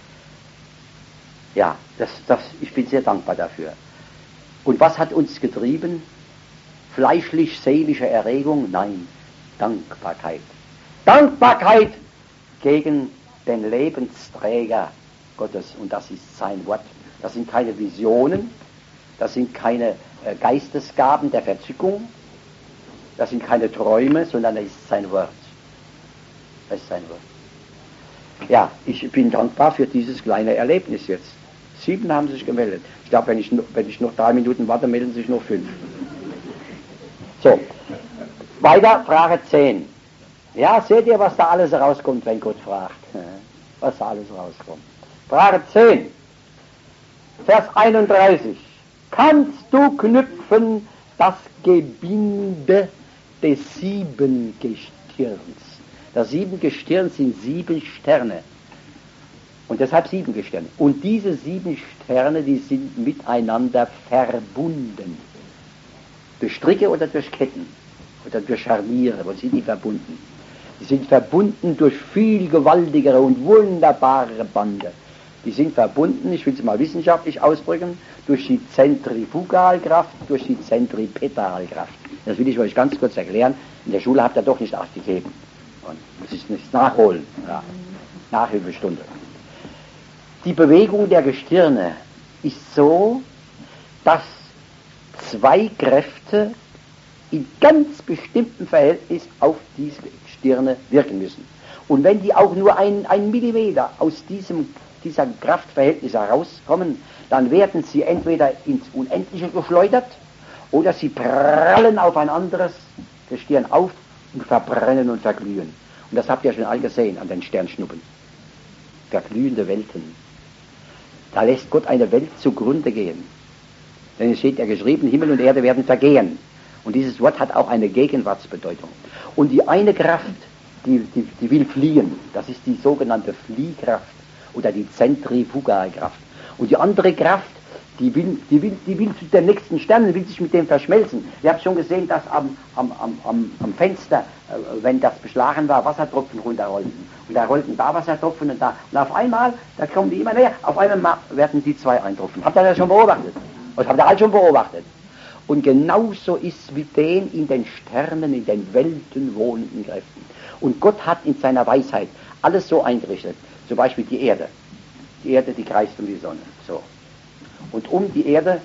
Ja, ich bin sehr dankbar dafür. Und was hat uns getrieben? Fleischlich-seelische Erregung? Nein, Dankbarkeit. Dankbarkeit gegen den Lebensträger Gottes, und das ist sein Wort. Das sind keine Visionen, das sind keine Geistesgaben der Verzückung, das sind keine Träume, sondern das ist sein Wort. Das ist sein Wort. Ja, ich bin dankbar für dieses kleine Erlebnis jetzt. 7 haben sich gemeldet. Ich glaube, wenn ich noch 3 Minuten warte, melden sich noch 5. So, weiter, Frage 10. Ja, seht ihr, was da alles rauskommt, wenn Gott fragt? Was da alles rauskommt. Frage 10, Vers 31. Kannst du knüpfen das Gebinde des 7 Gestirns? Das 7 Gestirn sind 7 Sterne. Und deshalb 7 Gestirne. Und diese 7 Sterne, die sind miteinander verbunden. Durch Stricke oder durch Ketten oder durch Scharniere, wo sind die verbunden? Die sind verbunden durch viel gewaltigere und wunderbare Bande. Die sind verbunden, ich will es mal wissenschaftlich ausdrücken, durch die Zentrifugalkraft, durch die Zentripetalkraft. Das will ich euch ganz kurz erklären. In der Schule habt ihr doch nicht Acht gegeben. Und muss ich nicht nachholen. Ja. Nachhilfestunde. Die Bewegung der Gestirne ist so, dass 2 Kräfte in ganz bestimmten Verhältnis auf diese Gestirne wirken müssen. Und wenn die auch nur ein Millimeter aus dieser Kraftverhältnis herauskommen, dann werden sie entweder ins Unendliche geschleudert oder sie prallen auf ein anderes Gestirn auf und verbrennen und verglühen. Und das habt ihr schon all gesehen an den Sternschnuppen. Verglühende Welten. Da lässt Gott eine Welt zugrunde gehen. Denn es steht ja geschrieben, Himmel und Erde werden vergehen. Und dieses Wort hat auch eine Gegenwartsbedeutung. Und die eine Kraft, die will fliehen. Das ist die sogenannte Fliehkraft oder die Zentrifugalkraft. Und die andere Kraft, die will zu den nächsten Sternen, will sich mit dem verschmelzen. Ihr habt schon gesehen, dass am Fenster, wenn das beschlagen war, Wassertropfen runterrollten. Und da rollten da Wassertropfen und da. Und auf einmal, da kommen die immer näher, auf einmal werden die 2 eintropfen. Habt ihr das schon beobachtet? Das habt ihr alle schon beobachtet. Und genauso ist es mit den in den Sternen, in den Welten wohnenden Kräften. Und Gott hat in seiner Weisheit alles so eingerichtet. Zum Beispiel die Erde. Die Erde, die kreist um die Sonne. So. Und um die Erde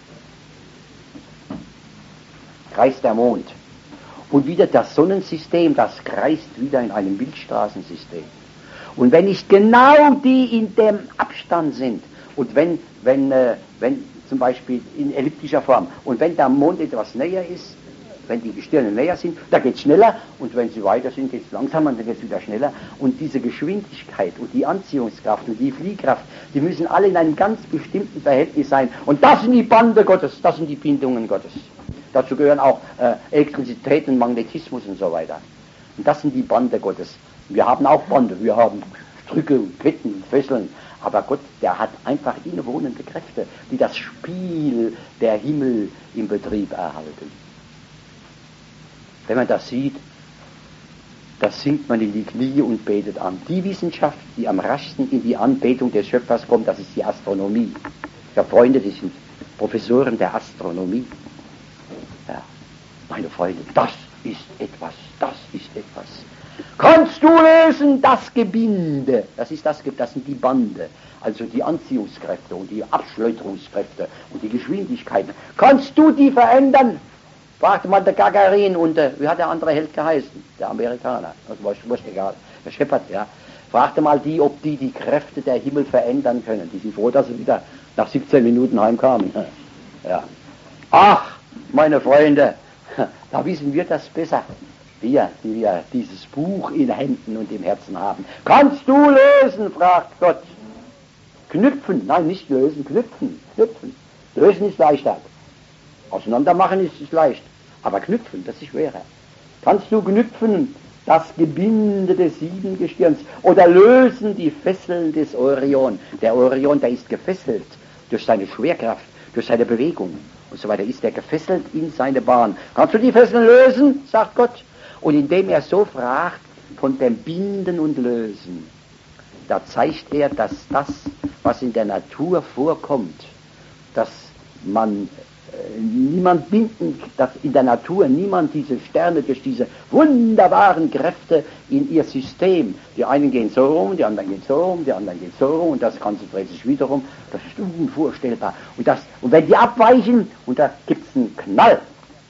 kreist der Mond. Und wieder das Sonnensystem, das kreist wieder in einem Milchstraßensystem. Und wenn nicht genau die in dem Abstand sind, und wenn zum Beispiel in elliptischer Form, und wenn der Mond etwas näher ist, wenn die Gestirne näher sind, da geht es schneller, und wenn sie weiter sind, geht es langsamer, und dann geht es wieder schneller. Und diese Geschwindigkeit und die Anziehungskraft und die Fliehkraft, die müssen alle in einem ganz bestimmten Verhältnis sein. Und das sind die Bande Gottes, das sind die Bindungen Gottes. Dazu gehören auch Elektrizität und Magnetismus und so weiter. Und das sind die Bande Gottes. Wir haben auch Bande, wir haben Stricke, Ketten, Fesseln. Aber Gott, der hat einfach innewohnende Kräfte, die das Spiel der Himmel im Betrieb erhalten. Wenn man das sieht, da sinkt man in die Knie und betet an. Die Wissenschaft, die am raschsten in die Anbetung des Schöpfers kommt, das ist die Astronomie. Ich habe Freunde, die sind Professoren der Astronomie. Ja, meine Freunde, das ist etwas. Kannst du lösen das Gebinde? Das sind die Bande, also die Anziehungskräfte und die Abschleuderungskräfte und die Geschwindigkeiten. Kannst du die verändern? Fragte mal der Gagarin und wie hat der andere Held geheißen? Der Amerikaner, das war egal, der Shepard, ja. Fragte mal die, ob die Kräfte der Himmel verändern können. Die sind froh, dass sie wieder nach 17 Minuten heimkamen. Ja. Ach, meine Freunde, da wissen wir das besser. Wir, die wir dieses Buch in Händen und im Herzen haben. Kannst du lösen, fragt Gott. Knüpfen, nein, nicht lösen, knüpfen. Lösen ist leichter. Auseinandermachen ist leicht. Aber knüpfen, das ist schwerer. Kannst du knüpfen das Gebinde des Siebengestirns oder lösen die Fesseln des Orion? Der Orion, der ist gefesselt durch seine Schwerkraft, durch seine Bewegung und so weiter. Ist er gefesselt in seine Bahn. Kannst du die Fesseln lösen, sagt Gott. Und indem er so fragt von dem Binden und Lösen, da zeigt er, dass das, was in der Natur vorkommt, dass man niemand binden, dass in der Natur niemand diese Sterne durch diese wunderbaren Kräfte in ihr System, die einen gehen so rum, die anderen gehen so rum, die anderen gehen so rum und das Ganze dreht sich wieder rum, das ist unvorstellbar. Und wenn die abweichen, und da gibt es einen Knall,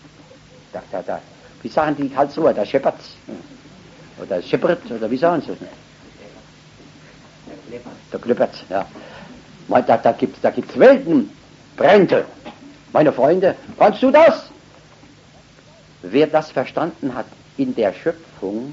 wie sagen die Karlsruher, der Scheppert, oder Scheppert, oder wie sagen sie? Der Klippert, ja. Da gibt's Weltenbrände. Meine Freunde, kannst du das? Wer das verstanden hat in der Schöpfung,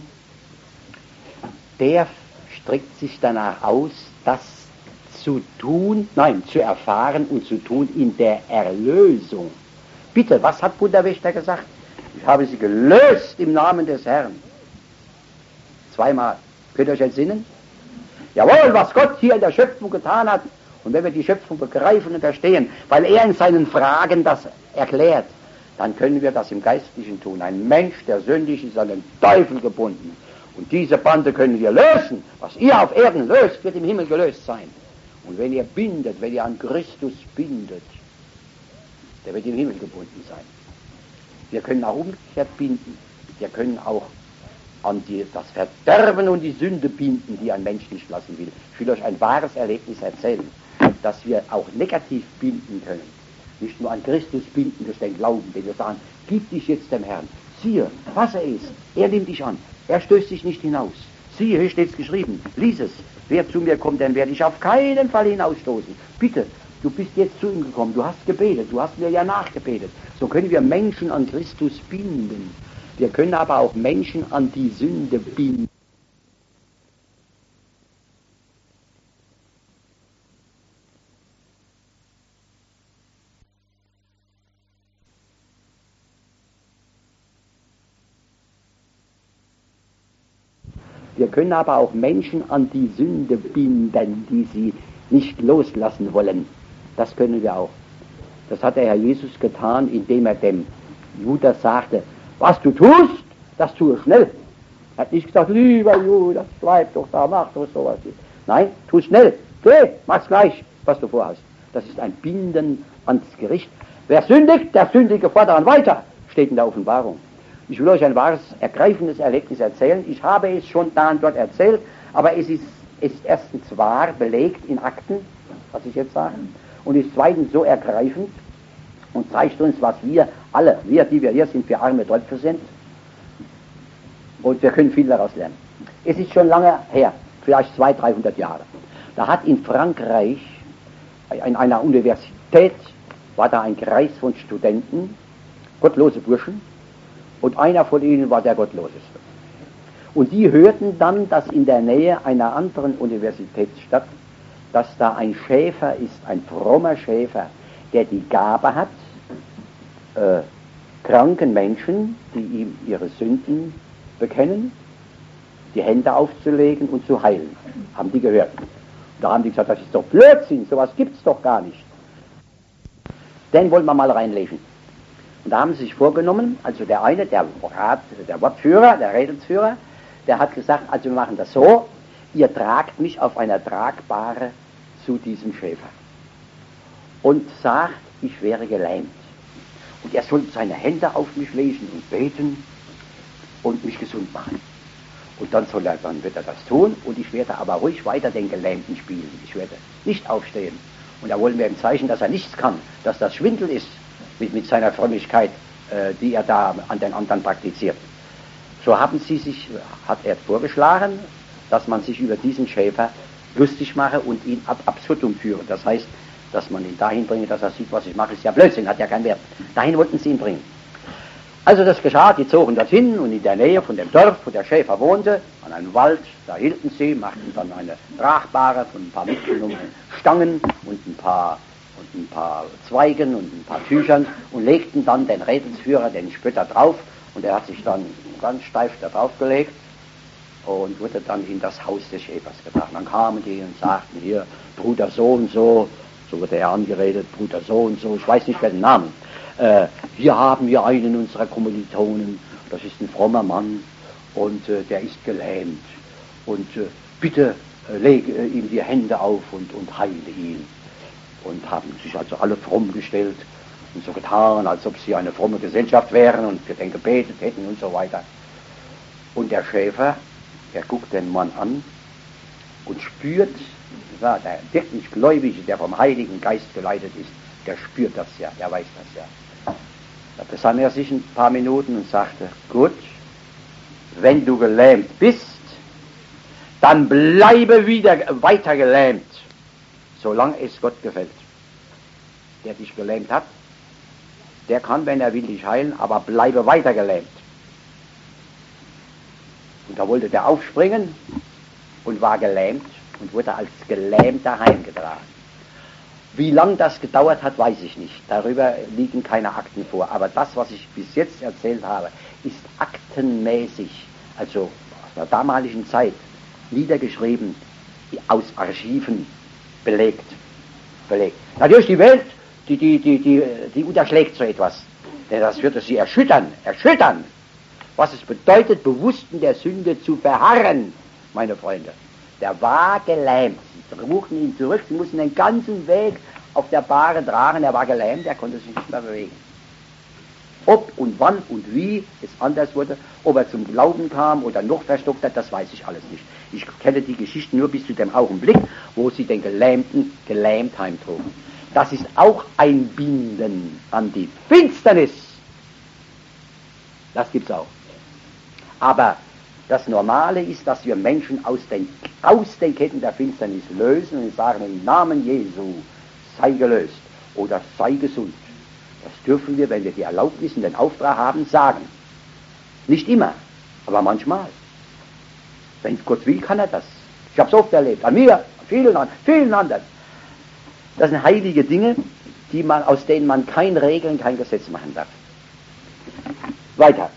der streckt sich danach aus, das zu erfahren und zu tun in der Erlösung. Bitte, was hat Buddha-Wächter gesagt? Ich habe sie gelöst im Namen des Herrn. Zweimal. Könnt ihr euch entsinnen? Jawohl, was Gott hier in der Schöpfung getan hat. Und wenn wir die Schöpfung begreifen und verstehen, weil er in seinen Fragen das erklärt, dann können wir das im Geistlichen tun. Ein Mensch, der sündig ist, an den Teufel gebunden. Und diese Bande können wir lösen. Was ihr auf Erden löst, wird im Himmel gelöst sein. Und wenn ihr bindet, wenn ihr an Christus bindet, der wird im Himmel gebunden sein. Wir können auch umgekehrt binden. Wir können auch an das Verderben und die Sünde binden, die ein Mensch nicht lassen will. Ich will euch ein wahres Erlebnis erzählen, dass wir auch negativ binden können. Nicht nur an Christus binden durch den Glauben, wenn wir sagen, gib dich jetzt dem Herrn. Siehe, was er ist. Er nimmt dich an. Er stößt dich nicht hinaus. Siehe, hier steht es geschrieben. Lies es. Wer zu mir kommt, den werde ich auf keinen Fall hinausstoßen. Bitte, du bist jetzt zu ihm gekommen. Du hast gebetet. Du hast mir ja nachgebetet. So können wir Menschen an Christus binden. Wir können aber auch Menschen an die Sünde binden. Wir können aber auch Menschen an die Sünde binden, die sie nicht loslassen wollen. Das können wir auch. Das hat der Herr Jesus getan, indem er dem Judas sagte, was du tust, das tue schnell. Er hat nicht gesagt, lieber Judas, bleib doch da, mach doch sowas. Nein, tu schnell, geh, mach's gleich, was du vorhast. Das ist ein Binden ans Gericht. Wer sündigt, der sündige fortan weiter, steht in der Offenbarung. Ich will euch ein wahres, ergreifendes Erlebnis erzählen. Ich habe es schon da und dort erzählt, aber es ist erstens wahr, belegt in Akten, was ich jetzt sage, und ist zweitens so ergreifend und zeigt uns, was wir alle, die wir hier sind, für arme Teufel sind. Und wir können viel daraus lernen. Es ist schon lange her, vielleicht 200, 300 Jahre. Da hat in Frankreich, in einer Universität, war da ein Kreis von Studenten, gottlose Burschen, und einer von ihnen war der Gottloseste. Und die hörten dann, dass in der Nähe einer anderen Universitätsstadt, dass da ein Schäfer ist, ein frommer Schäfer, der die Gabe hat, kranken Menschen, die ihm ihre Sünden bekennen, die Hände aufzulegen und zu heilen. Haben die gehört. Und da haben die gesagt, das ist doch Blödsinn, sowas gibt's doch gar nicht. Den wollen wir mal reinlesen. Und da haben sie sich vorgenommen, also der eine, der Wortführer, der Redensführer, der hat gesagt, also wir machen das so, ihr tragt mich auf einer Tragbare zu diesem Schäfer und sagt, ich wäre gelähmt. Und er soll seine Hände auf mich legen und beten und mich gesund machen. Und dann wird er das tun und ich werde aber ruhig weiter den Gelähmten spielen. Ich werde nicht aufstehen. Und er wollte mir ein Zeichen, dass er nichts kann, dass das Schwindel ist mit seiner Frömmigkeit, die er da an den anderen praktiziert. So hat er vorgeschlagen, dass man sich über diesen Schäfer lustig mache und ihn ab absurdum führe. Das heißt, dass man ihn dahin bringe, dass er sieht, was ich mache, ist ja Blödsinn, hat ja keinen Wert. Dahin wollten sie ihn bringen. Also das geschah, die zogen dorthin und in der Nähe von dem Dorf, wo der Schäfer wohnte, an einem Wald, da hielten sie, machten dann eine Tragbare von ein paar mitgenommen Stangen und ein paar Zweigen und ein paar Tüchern und legten dann den Redensführer, den Spötter, drauf und er hat sich dann ganz steif da drauf gelegt und wurde dann in das Haus des Schäfers gebracht. Dann kamen die und sagten, hier, Bruder so und so, so wurde er angeredet, Bruder so und so, ich weiß nicht mehr den Namen. Hier haben wir einen unserer Kommilitonen, das ist ein frommer Mann und der ist gelähmt und bitte lege ihm die Hände auf und heile ihn. Und haben sich also alle fromm gestellt und so getan, als ob sie eine fromme Gesellschaft wären und für den gebetet hätten und so weiter. Und der Schäfer, der guckt den Mann an und spürt, der wirklich Gläubige, der vom Heiligen Geist geleitet ist, der spürt das ja, der weiß das ja. Da besann er sich ein paar Minuten und sagte, gut, wenn du gelähmt bist, dann bleibe weiter gelähmt, solange es Gott gefällt. Der dich gelähmt hat, der kann, wenn er will, dich heilen, aber bleibe weiter gelähmt. Und da wollte der aufspringen und war gelähmt und wurde als Gelähmter heimgetragen. Wie lange das gedauert hat, weiß ich nicht. Darüber liegen keine Akten vor. Aber das, was ich bis jetzt erzählt habe, ist aktenmäßig, also aus der damaligen Zeit, niedergeschrieben, aus Archiven belegt. Natürlich die Welt, die unterschlägt so etwas. Denn das würde sie erschüttern. Was es bedeutet, bewusst in der Sünde zu verharren, meine Freunde. Der war gelähmt. Sie trugen ihn zurück, sie mussten den ganzen Weg auf der Bahre tragen. Er war gelähmt, er konnte sich nicht mehr bewegen. Ob und wann und wie es anders wurde, ob er zum Glauben kam oder noch verstockt hat, das weiß ich alles nicht. Ich kenne die Geschichte nur bis zu dem Augenblick, wo sie den Gelähmten gelähmt heimtrugen. Das ist auch ein Binden an die Finsternis. Das gibt's auch. Aber das Normale ist, dass wir Menschen aus den Ketten der Finsternis lösen und sagen, im Namen Jesu sei gelöst oder sei gesund. Das dürfen wir, wenn wir die Erlaubnis und den Auftrag haben, sagen. Nicht immer, aber manchmal. Wenn Gott will, kann er das. Ich habe es oft erlebt, an mir, an vielen anderen. Das sind heilige Dinge, aus denen man kein Regeln, kein Gesetz machen darf. Weiter.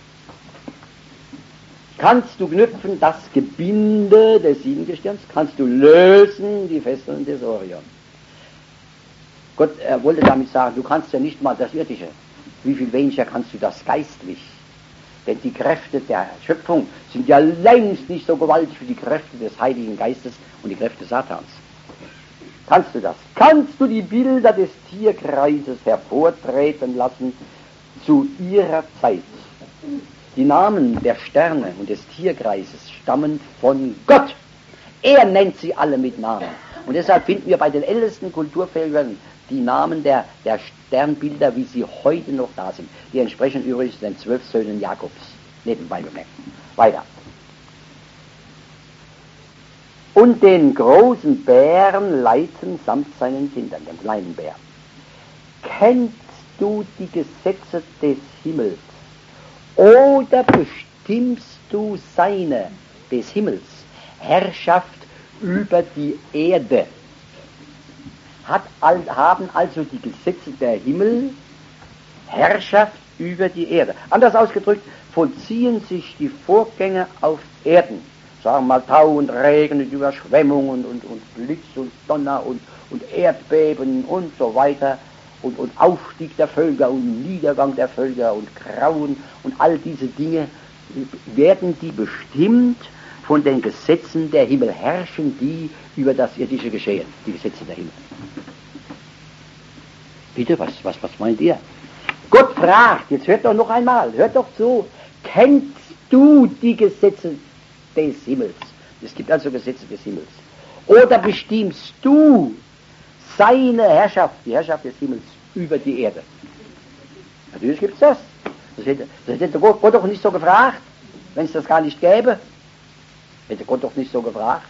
Kannst du knüpfen das Gebinde des Siebengestirns, kannst du lösen die Fesseln des Orion. Gott wollte damit sagen, du kannst ja nicht mal das Irdische, wie viel weniger kannst du das geistlich. Denn die Kräfte der Schöpfung sind ja längst nicht so gewaltig wie die Kräfte des Heiligen Geistes und die Kräfte Satans. Kannst du das? Kannst du die Bilder des Tierkreises hervortreten lassen zu ihrer Zeit? Die Namen der Sterne und des Tierkreises stammen von Gott. Er nennt sie alle mit Namen. Und deshalb finden wir bei den ältesten Kulturvölkern die Namen der Sternbilder, wie sie heute noch da sind. Die entsprechen übrigens den 12 Söhnen Jakobs. Nebenbei bemerkt. Weiter. Und den großen Bären leiten samt seinen Kindern, den kleinen Bär. Kennst du die Gesetze des Himmels? Oder bestimmst du seine, des Himmels, Herrschaft über die Erde? Haben also die Gesetze der Himmel Herrschaft über die Erde? Anders ausgedrückt, vollziehen sich die Vorgänge auf Erden. Sagen wir mal Tau und Regen und Überschwemmungen und Blitz und Donner und Erdbeben und so weiter. und Aufstieg der Völker und Niedergang der Völker und Grauen und all diese Dinge, werden die bestimmt von den Gesetzen der Himmel, herrschen die über das irdische Geschehen, die Gesetze der Himmel. Bitte, was meint ihr? Gott fragt, jetzt hört doch noch einmal, hört doch zu, kennst du die Gesetze des Himmels? Es gibt also Gesetze des Himmels. Oder bestimmst du seine Herrschaft, die Herrschaft des Himmels über die Erde? Natürlich gibt es das. Das hätte Gott doch nicht so gefragt, wenn es das gar nicht gäbe. Hätte Gott doch nicht so gefragt.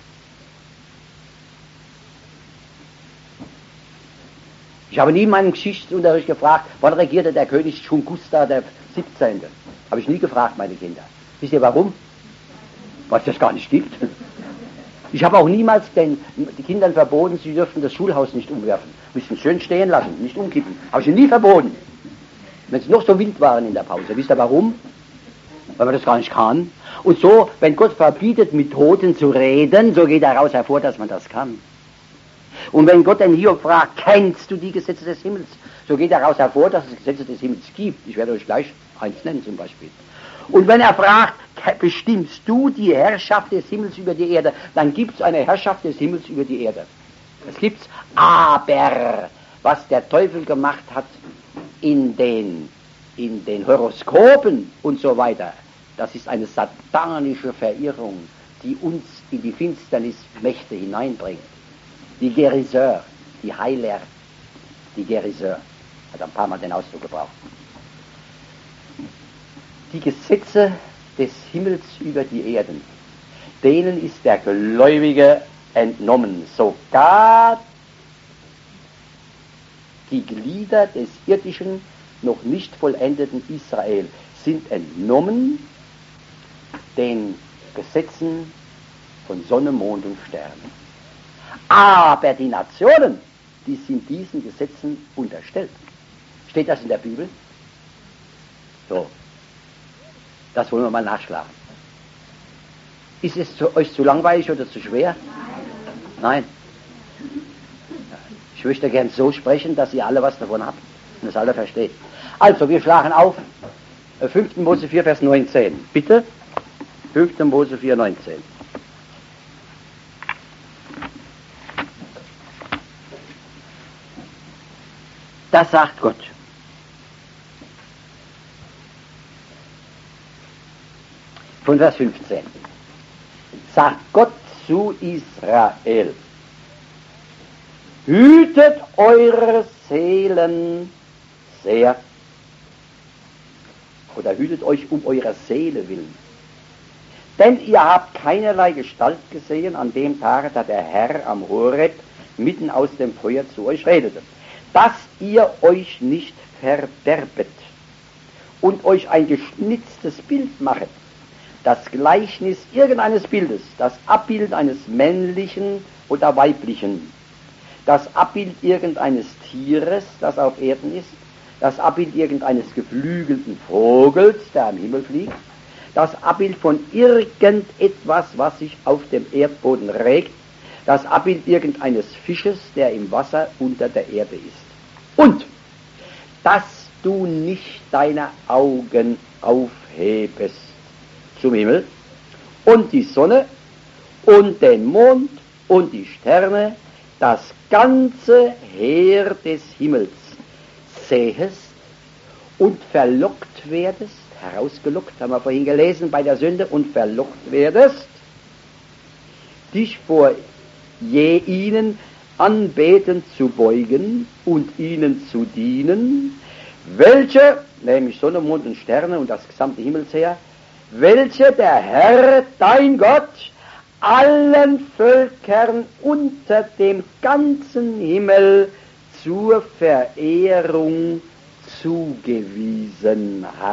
Ich habe nie in meinem Geschichtsunterricht gefragt, wann regierte der König Chungusta der 17. Habe ich nie gefragt, meine Kinder. Wisst ihr warum? Weil es das gar nicht gibt. Ich habe auch niemals den Kindern verboten, sie dürften das Schulhaus nicht umwerfen. Müssen schön stehen lassen, nicht umkippen. Habe ich ihnen nie verboten. Wenn sie noch so wild waren in der Pause. Wisst ihr warum? Weil man das gar nicht kann. Und so, wenn Gott verbietet, mit Toten zu reden, so geht daraus hervor, dass man das kann. Und wenn Gott den Hiob fragt, kennst du die Gesetze des Himmels, so geht daraus hervor, dass es Gesetze des Himmels gibt. Ich werde euch gleich eins nennen zum Beispiel. Und wenn er fragt, bestimmst du die Herrschaft des Himmels über die Erde, dann gibt es eine Herrschaft des Himmels über die Erde. Es gibt's, aber was der Teufel gemacht hat in den Horoskopen und so weiter, das ist eine satanische Verirrung, die uns in die Finsternismächte hineinbringt. Die Guérisseur, die Heiler, die Guérisseur, hat ein paar Mal den Ausdruck gebraucht. Die Gesetze des Himmels über die Erden, denen ist der Gläubige entnommen. Sogar die Glieder des irdischen, noch nicht vollendeten Israel sind entnommen den Gesetzen von Sonne, Mond und Sternen. Aber die Nationen, die sind diesen Gesetzen unterstellt. Steht das in der Bibel? So. Das wollen wir mal nachschlagen. Ist es euch zu langweilig oder zu schwer? Nein. Ich möchte gern so sprechen, dass ihr alle was davon habt und es alle versteht. Also, wir schlagen auf 5. Mose 4, Vers 19. Bitte? 5. Mose 4, 19. Das sagt Gott. Von Vers 15. Sagt Gott zu Israel: Hütet eure Seelen sehr. Oder hütet euch um eurer Seele willen. Denn ihr habt keinerlei Gestalt gesehen an dem Tage, da der Herr am Horeb mitten aus dem Feuer zu euch redete, dass ihr euch nicht verderbet und euch ein geschnitztes Bild machet, das Gleichnis irgendeines Bildes, das Abbild eines männlichen oder weiblichen, das Abbild irgendeines Tieres, das auf Erden ist, das Abbild irgendeines geflügelten Vogels, der am Himmel fliegt, das Abbild von irgendetwas, was sich auf dem Erdboden regt, das Abbild irgendeines Fisches, der im Wasser unter der Erde ist. Und, dass du nicht deine Augen aufhebest zum Himmel und die Sonne und den Mond und die Sterne, das ganze Heer des Himmels sähest und verlockt werdest, herausgelockt, haben wir vorhin gelesen bei der Sünde, und verlockt werdest, dich vor ihnen anbetend zu beugen und ihnen zu dienen, welche, nämlich Sonne, Mond und Sterne und das gesamte Himmelsheer, welche der Herr, dein Gott, allen Völkern unter dem ganzen Himmel zur Verehrung zugewiesen hat.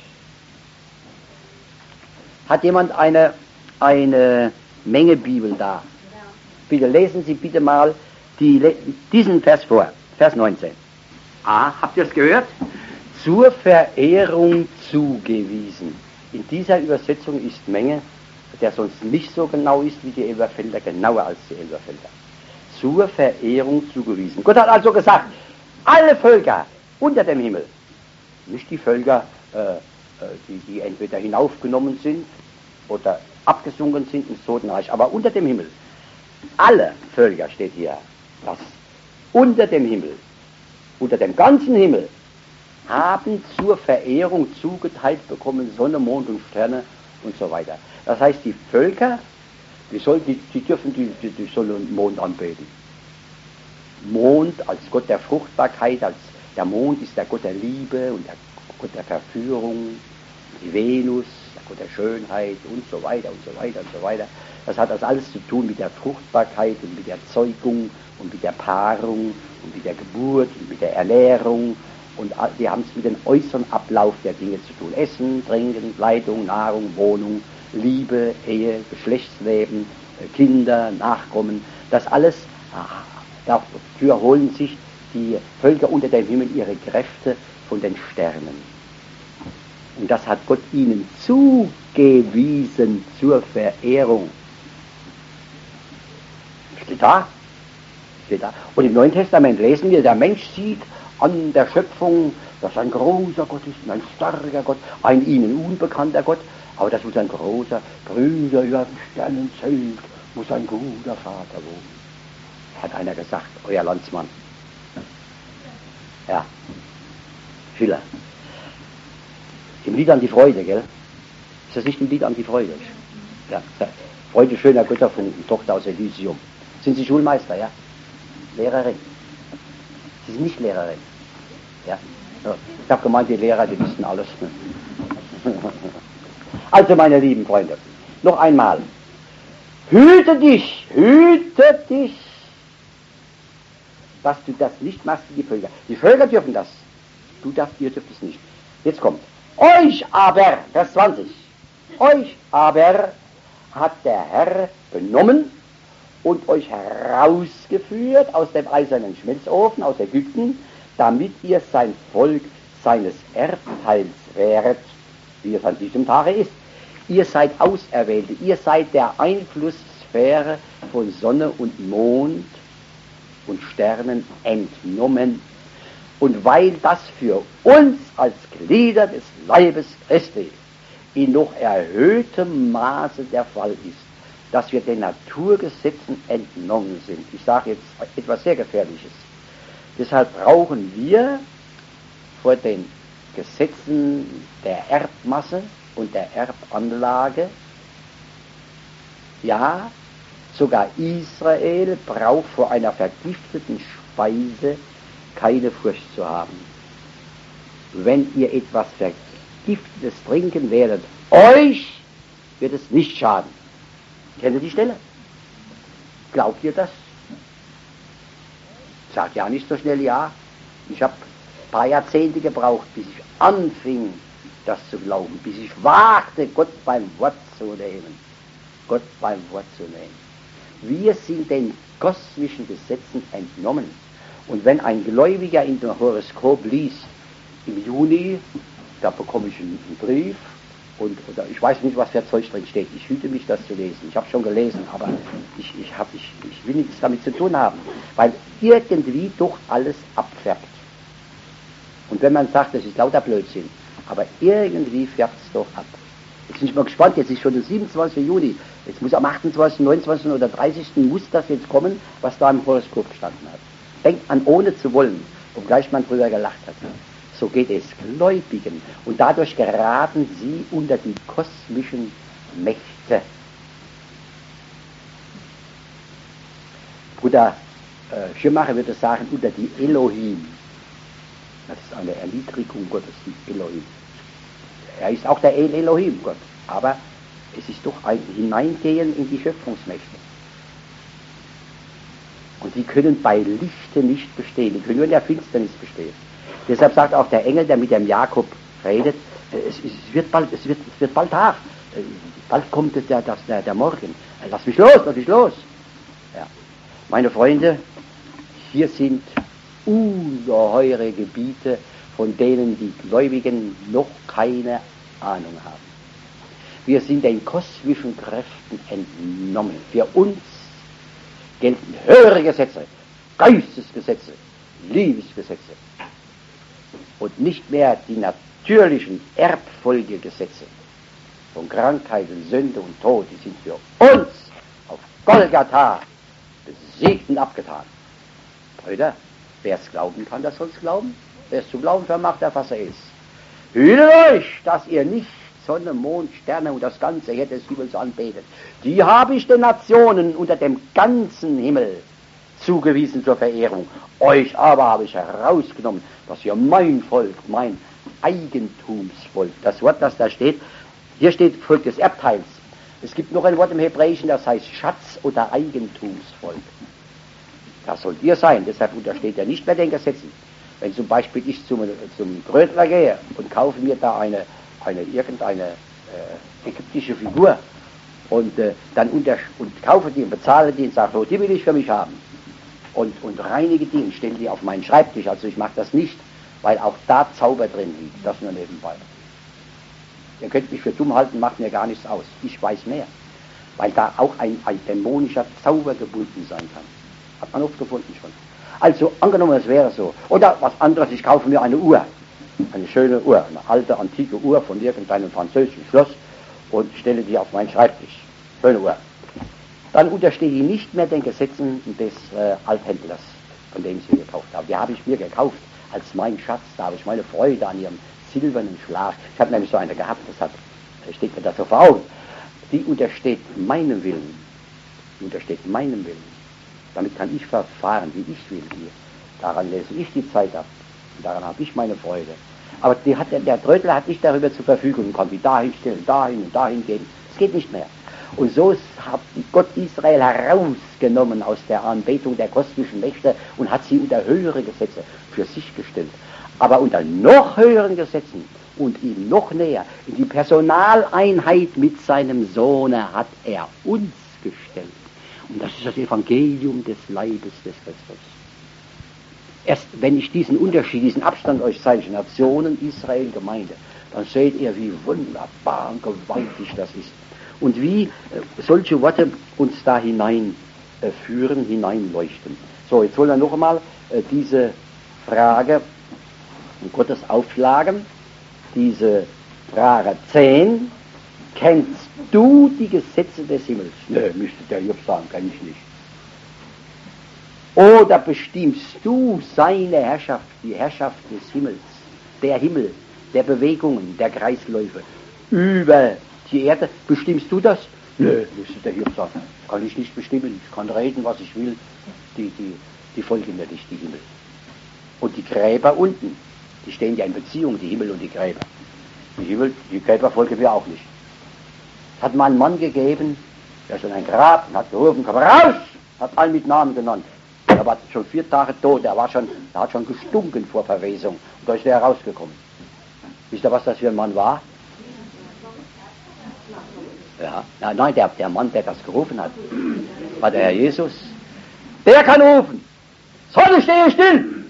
Hat jemand eine Menge Bibel da? Bitte lesen Sie bitte mal diesen Vers vor, Vers 19. Habt ihr es gehört? Zur Verehrung zugewiesen. In dieser Übersetzung ist Menge, der sonst nicht so genau ist wie die Elberfelder, genauer als die Elberfelder. Zur Verehrung zugewiesen. Gott hat also gesagt, alle Völker unter dem Himmel, nicht die Völker, die entweder hinaufgenommen sind oder abgesunken sind ins Totenreich, aber unter dem Himmel. Alle Völker steht hier, das unter dem Himmel, unter dem ganzen Himmel, haben zur Verehrung zugeteilt bekommen Sonne, Mond und Sterne und so weiter. Das heißt, die Völker, die dürfen die Sonne und Mond anbeten. Mond als Gott der Fruchtbarkeit, als der Mond ist der Gott der Liebe und der Gott der Verführung, die Venus, der Gott der Schönheit und so weiter und so weiter und so weiter. Das hat das alles zu tun mit der Fruchtbarkeit und mit der Zeugung und mit der Paarung und mit der Geburt und mit der Ernährung. Und wir haben es mit dem äußeren Ablauf der Dinge zu tun. Essen, Trinken, Kleidung, Nahrung, Wohnung, Liebe, Ehe, Geschlechtsleben, Kinder, Nachkommen. Das alles, dafür holen sich die Völker unter dem Himmel ihre Kräfte von den Sternen. Und das hat Gott ihnen zugewiesen zur Verehrung. Steht da? Steht da. Und im Neuen Testament lesen wir, der Mensch sieht an der Schöpfung, dass ein großer Gott ist, ein starker Gott, ein ihnen unbekannter Gott, aber das muss ein großer, grüner, über den Sternenzelt, muss ein guter Vater wohnen. Hat einer gesagt, euer Landsmann. Ja, Schiller. Im Lied an die Freude, gell? Ist das nicht im Lied an die Freude? Ja, Freude schöner Götterfunken, Tochter aus Elysium. Sind Sie Schulmeister, ja? Lehrerin. Sie sind nicht Lehrerin. Ja? Ich habe gemeint, die Lehrer, die wissen alles. Also, meine lieben Freunde, noch einmal. Hüte dich, dass du das nicht machst wie die Völker. Die Völker dürfen das. Ihr dürft es nicht. Jetzt kommt. Euch aber, Vers 20, euch aber hat der Herr genommen und euch herausgeführt aus dem eisernen Schmelzofen, aus Ägypten, damit ihr sein Volk seines Erbteils wäret, wie es an diesem Tage ist. Ihr seid Auserwählte, ihr seid der Einflusssphäre von Sonne und Mond und Sternen entnommen. Und weil das für uns als Glieder des Leibes Christi in noch erhöhtem Maße der Fall ist, dass wir den Naturgesetzen entnommen sind. Ich sage jetzt etwas sehr Gefährliches. Deshalb brauchen wir vor den Gesetzen der Erbmasse und der Erbanlage, ja, sogar Israel braucht vor einer vergifteten Speise keine Furcht zu haben. Wenn ihr etwas Vergiftetes trinken werdet, euch wird es nicht schaden. Kennt ihr die Stelle? Glaubt ihr das? Sagt ja nicht so schnell ja. Ich habe ein paar Jahrzehnte gebraucht, bis ich anfing, das zu glauben, bis ich wagte, Gott beim Wort zu nehmen. Gott beim Wort zu nehmen. Wir sind den kosmischen Gesetzen entnommen. Und wenn ein Gläubiger in dem Horoskop liest, im Juni, da bekomme ich einen Brief, oder ich weiß nicht, was für Zeug drin steht. Ich hüte mich, das zu lesen. Ich habe schon gelesen, aber ich will nichts damit zu tun haben, weil irgendwie doch alles abfärbt. Und wenn man sagt, das ist lauter Blödsinn, aber irgendwie färbt es doch ab. Jetzt bin ich mal gespannt, jetzt ist schon der 27. Juni, jetzt muss am 28., 29. oder 30. muss das jetzt kommen, was da im Horoskop gestanden hat. Denkt an, ohne zu wollen, obgleich man früher gelacht hat. So geht es Gläubigen. Und dadurch geraten sie unter die kosmischen Mächte. Bruder Schirmacher würde sagen, unter die Elohim. Das ist eine Erniedrigung Gottes, die Elohim. Er ist auch der Elohim, Gott. Aber es ist doch ein Hineingehen in die Schöpfungsmächte. Und die können bei Lichte nicht bestehen. Die können nur in der Finsternis bestehen. Deshalb sagt auch der Engel, der mit dem Jakob redet, es wird bald Tag. Bald kommt der Morgen. Lass mich los. Ja. Meine Freunde, hier sind ungeheure Gebiete, von denen die Gläubigen noch keine Ahnung haben. Wir sind den kosmischen Kräften entnommen. Für uns gelten höhere Gesetze, Geistesgesetze, Liebesgesetze und nicht mehr die natürlichen Erbfolgegesetze von Krankheit und Sünde und Tod, die sind für uns auf Golgatha besiegt und abgetan. Brüder, wer es glauben kann, der soll es glauben. Wer es zu glauben vermag, der was er ist. Hütet euch, dass ihr nicht Sonne, Mond, Sterne und das ganze Heer des Himmels anbetet. Die habe ich den Nationen unter dem ganzen Himmel zugewiesen zur Verehrung. Euch aber habe ich herausgenommen, dass ihr mein Volk, mein Eigentumsvolk, das Wort, das da steht, hier steht Volk des Erbteils. Es gibt noch ein Wort im Hebräischen, das heißt Schatz- oder Eigentumsvolk. Das sollt ihr sein, deshalb untersteht er nicht mehr den Gesetzen. Wenn zum Beispiel ich zum Brötler gehe und kaufe mir da irgendeine ägyptische Figur und kaufe die und bezahle die und sage, so, die will ich für mich haben. Und reinige die und stelle die auf meinen Schreibtisch. Also ich mache das nicht, weil auch da Zauber drin liegt. Das nur nebenbei. Ihr könnt mich für dumm halten, macht mir gar nichts aus. Ich weiß mehr. Weil da auch ein dämonischer Zauber gebunden sein kann. Hat man oft gefunden schon. Also angenommen, es wäre so. Oder was anderes, ich kaufe mir eine Uhr. Eine schöne Uhr, eine alte, antike Uhr von irgendeinem französischen Schloss und stelle die auf meinen Schreibtisch. Schöne Uhr. Dann unterstehe ich nicht mehr den Gesetzen des Althändlers, von dem ich sie gekauft habe. Die habe ich mir gekauft als mein Schatz. Da habe ich meine Freude an ihrem silbernen Schlag. Ich habe nämlich so eine gehabt, deshalb steht mir das so vor Augen. Die untersteht meinem Willen. Die untersteht meinem Willen. Damit kann ich verfahren, wie ich will hier. Daran lese ich die Zeit ab. Und daran habe ich meine Freude. Aber der Trödler hat nicht darüber zur Verfügung und kann die dahin stellen, dahin und dahin gehen. Es geht nicht mehr. Und so hat Gott Israel herausgenommen aus der Anbetung der kosmischen Mächte und hat sie unter höhere Gesetze für sich gestellt. Aber unter noch höheren Gesetzen und ihm noch näher in die Personaleinheit mit seinem Sohne hat er uns gestellt. Und das ist das Evangelium des Leibes des Christus. Erst wenn ich diesen Unterschied, diesen Abstand euch zeige, Nationen, Israel, Gemeinde, dann seht ihr, wie wunderbar und gewaltig das ist. Und wie solche Worte uns da hinein führen, hineinleuchten. So, jetzt wollen wir noch einmal diese Frage Gottes aufschlagen. Diese Frage 10. Kennst du die Gesetze des Himmels? Nö, müsste der Job sagen, kann ich nicht. Oder bestimmst du seine Herrschaft, die Herrschaft des Himmels, der Himmel, der Bewegungen, der Kreisläufe über die Erde? Bestimmst du das? Nö, müsste der Job sagen, kann ich nicht bestimmen. Ich kann reden, was ich will. Die folgen mir nicht, die Himmel. Und die Gräber unten, die stehen ja in Beziehung, die Himmel und die Gräber. Die Gräber folgen mir auch nicht. Hat mal einen Mann gegeben, der ist in ein Grab und hat gerufen, komm raus! Hat allen mit Namen genannt. Er war schon 4 Tage tot, er hat schon gestunken vor Verwesung. Und da ist er herausgekommen. Wisst ihr, was das für ein Mann war? Ja, nein, der Mann, der das gerufen hat, war der Herr Jesus. Der kann rufen. Sonne, stehe still!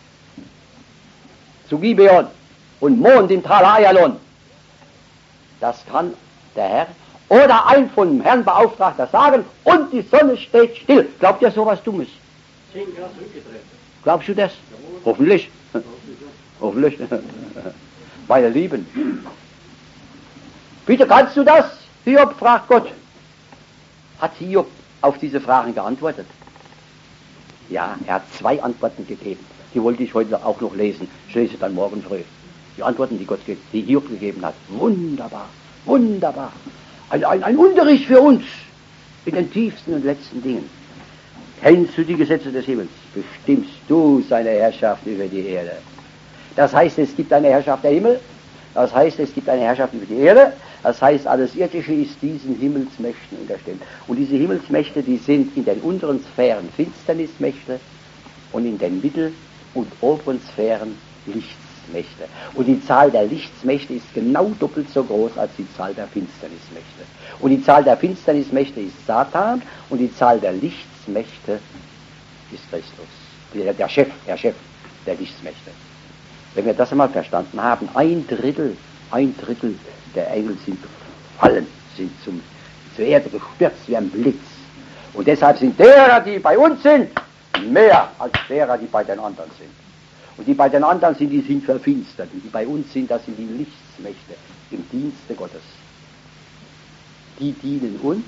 Zu Gibeon und Mond im Tal Ayalon. Das kann der Herr oder ein von dem Herrn Beauftragter sagen und die Sonne steht still. Glaubt ihr sowas Dummes? 10 Grad zurückgedreht. Glaubst du das? Hoffentlich. Hoffentlich. Meine Lieben. Bitte, kannst du das? Hiob, fragt Gott. Hat Hiob auf diese Fragen geantwortet? Ja, er hat 2 Antworten gegeben. Die wollte ich heute auch noch lesen. Ich lese dann morgen früh. Die Antworten, die Hiob gegeben hat. Wunderbar. Wunderbar. Ein Unterricht für uns in den tiefsten und letzten Dingen. Kennst du die Gesetze des Himmels? Bestimmst du seine Herrschaft über die Erde? Das heißt, es gibt eine Herrschaft der Himmel. Das heißt, es gibt eine Herrschaft über die Erde. Das heißt, alles Irdische ist diesen Himmelsmächten unterstellt. Und diese Himmelsmächte, die sind in den unteren Sphären Finsternismächte und in den mittel- und oberen Sphären Lichtsmächte. Und die Zahl der Lichtsmächte ist genau doppelt so groß als die Zahl der Finsternismächte. Und die Zahl der Finsternismächte ist Satan und die Zahl der Lichtsmächte ist Christus. Der Chef der Lichtsmächte. Wenn wir das einmal verstanden haben, ein Drittel der Engel sind gefallen, sind zur Erde gestürzt wie ein Blitz. Und deshalb sind derer, die bei uns sind, Mehr als derer, die bei den anderen sind. Und die bei den anderen sind, die sind verfinstert. Und die bei uns sind, das sind die Lichtsmächte im Dienste Gottes. Die dienen uns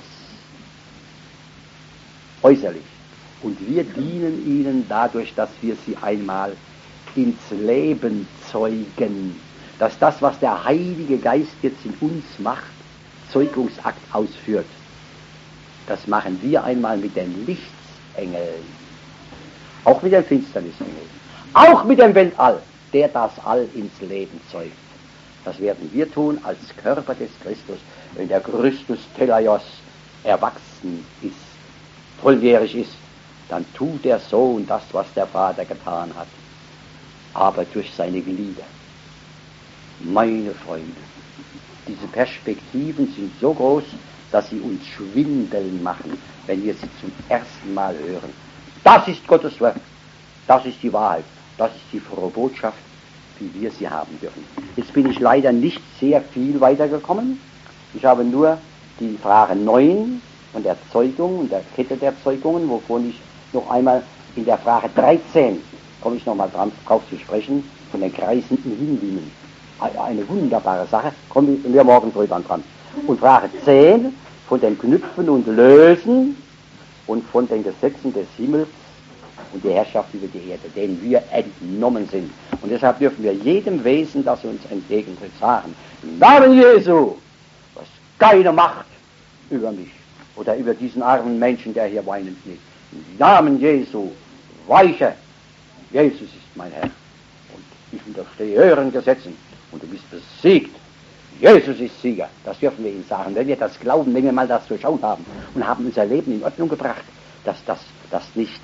äußerlich. Und wir dienen ihnen dadurch, dass wir sie einmal ins Leben zeugen. Dass das, was der Heilige Geist jetzt in uns macht, Zeugungsakt ausführt. Das machen wir einmal mit den Lichtsengeln. Auch mit den Finsternisengeln. Auch mit dem Weltall, der das All ins Leben zeugt. Das werden wir tun als Körper des Christus, wenn der Christus Telaios erwachsen ist, volljährig ist, dann tut der Sohn das, was der Vater getan hat, aber durch seine Glieder. Meine Freunde, diese Perspektiven sind so groß, dass sie uns schwindeln machen, wenn wir sie zum ersten Mal hören. Das ist Gottes Wort, das ist die Wahrheit, das ist die frohe Botschaft, wie wir sie haben dürfen. Jetzt bin ich leider nicht sehr viel weitergekommen. Ich habe nur die Frage 9 von der Zeugung und der Kette der Zeugungen, wovon ich noch einmal in der Frage 13, komme ich nochmal drauf zu sprechen, von den kreisenden Hinwingen. Eine wunderbare Sache, kommen wir morgen früh dann dran. Und Frage 10 von den Knüpfen und Lösen und von den Gesetzen des Himmels und der Herrschaft über die Erde, denen wir entnommen sind. Und deshalb dürfen wir jedem Wesen, das uns entgegentritt, sagen, im Namen Jesu, was keine Macht über mich oder über diesen armen Menschen, der hier weinend liegt. Im Namen Jesu, weiche, Jesus ist mein Herr. Und ich unterstehe höheren Gesetzen und du bist besiegt. Jesus ist Sieger. Das dürfen wir ihm sagen. Wenn wir das glauben, wenn wir mal das durchschaut haben und haben unser Leben in Ordnung gebracht, dass das nicht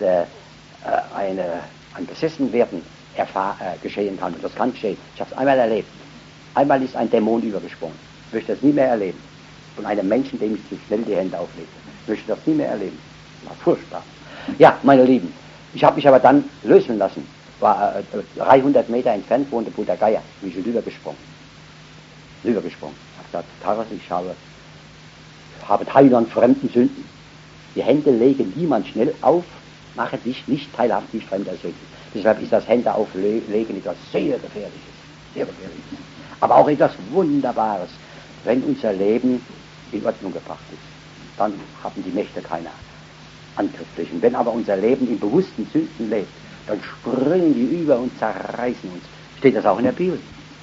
ein Besessenwerden geschehen kann. Und das kann geschehen. Ich habe es einmal erlebt. Einmal ist ein Dämon übergesprungen. Ich möchte das nie mehr erleben. Von einem Menschen, dem ich zu schnell die Hände auflegte. Ich möchte das nie mehr erleben. War furchtbar. Ja, meine Lieben, ich habe mich aber dann lösen lassen. War 300 Meter entfernt wohnte Bruder Geier. Bin ich rübergesprungen. Ich habe gesagt, Taras, ich habe Teil an fremden Sünden. Die Hände legen niemand schnell auf, mache dich nicht teilhaft wie fremder Sünden. Deshalb ist das Hände auflegen etwas sehr Gefährliches. Sehr Gefährliches. Aber auch etwas Wunderbares, wenn unser Leben in Ordnung gebracht ist. Dann haben die Mächte keine angrifflichen. Wenn aber unser Leben in bewussten Sünden lebt, dann springen die über und zerreißen uns. Steht das auch in der Bibel?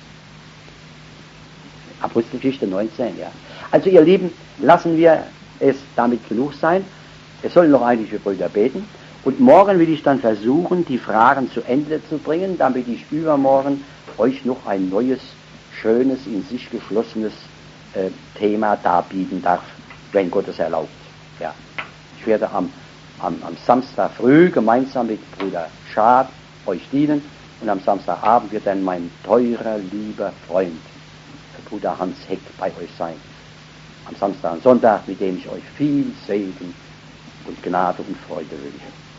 Apostelgeschichte 19, ja. Also ihr Lieben, lassen wir es damit genug sein. Es sollen noch einige Brüder beten. Und morgen will ich dann versuchen, die Fragen zu Ende zu bringen, damit ich übermorgen euch noch ein neues, schönes, in sich geschlossenes Thema darbieten darf, wenn Gott es erlaubt. Ja. Ich werde am Samstag früh gemeinsam mit Bruder Schad euch dienen und am Samstagabend wird dann mein teurer, lieber Freund, Bruder Hans Heck, bei euch sein. Am Samstag und Sonntag, mit dem ich euch viel Segen und Gnade und Freude wünsche.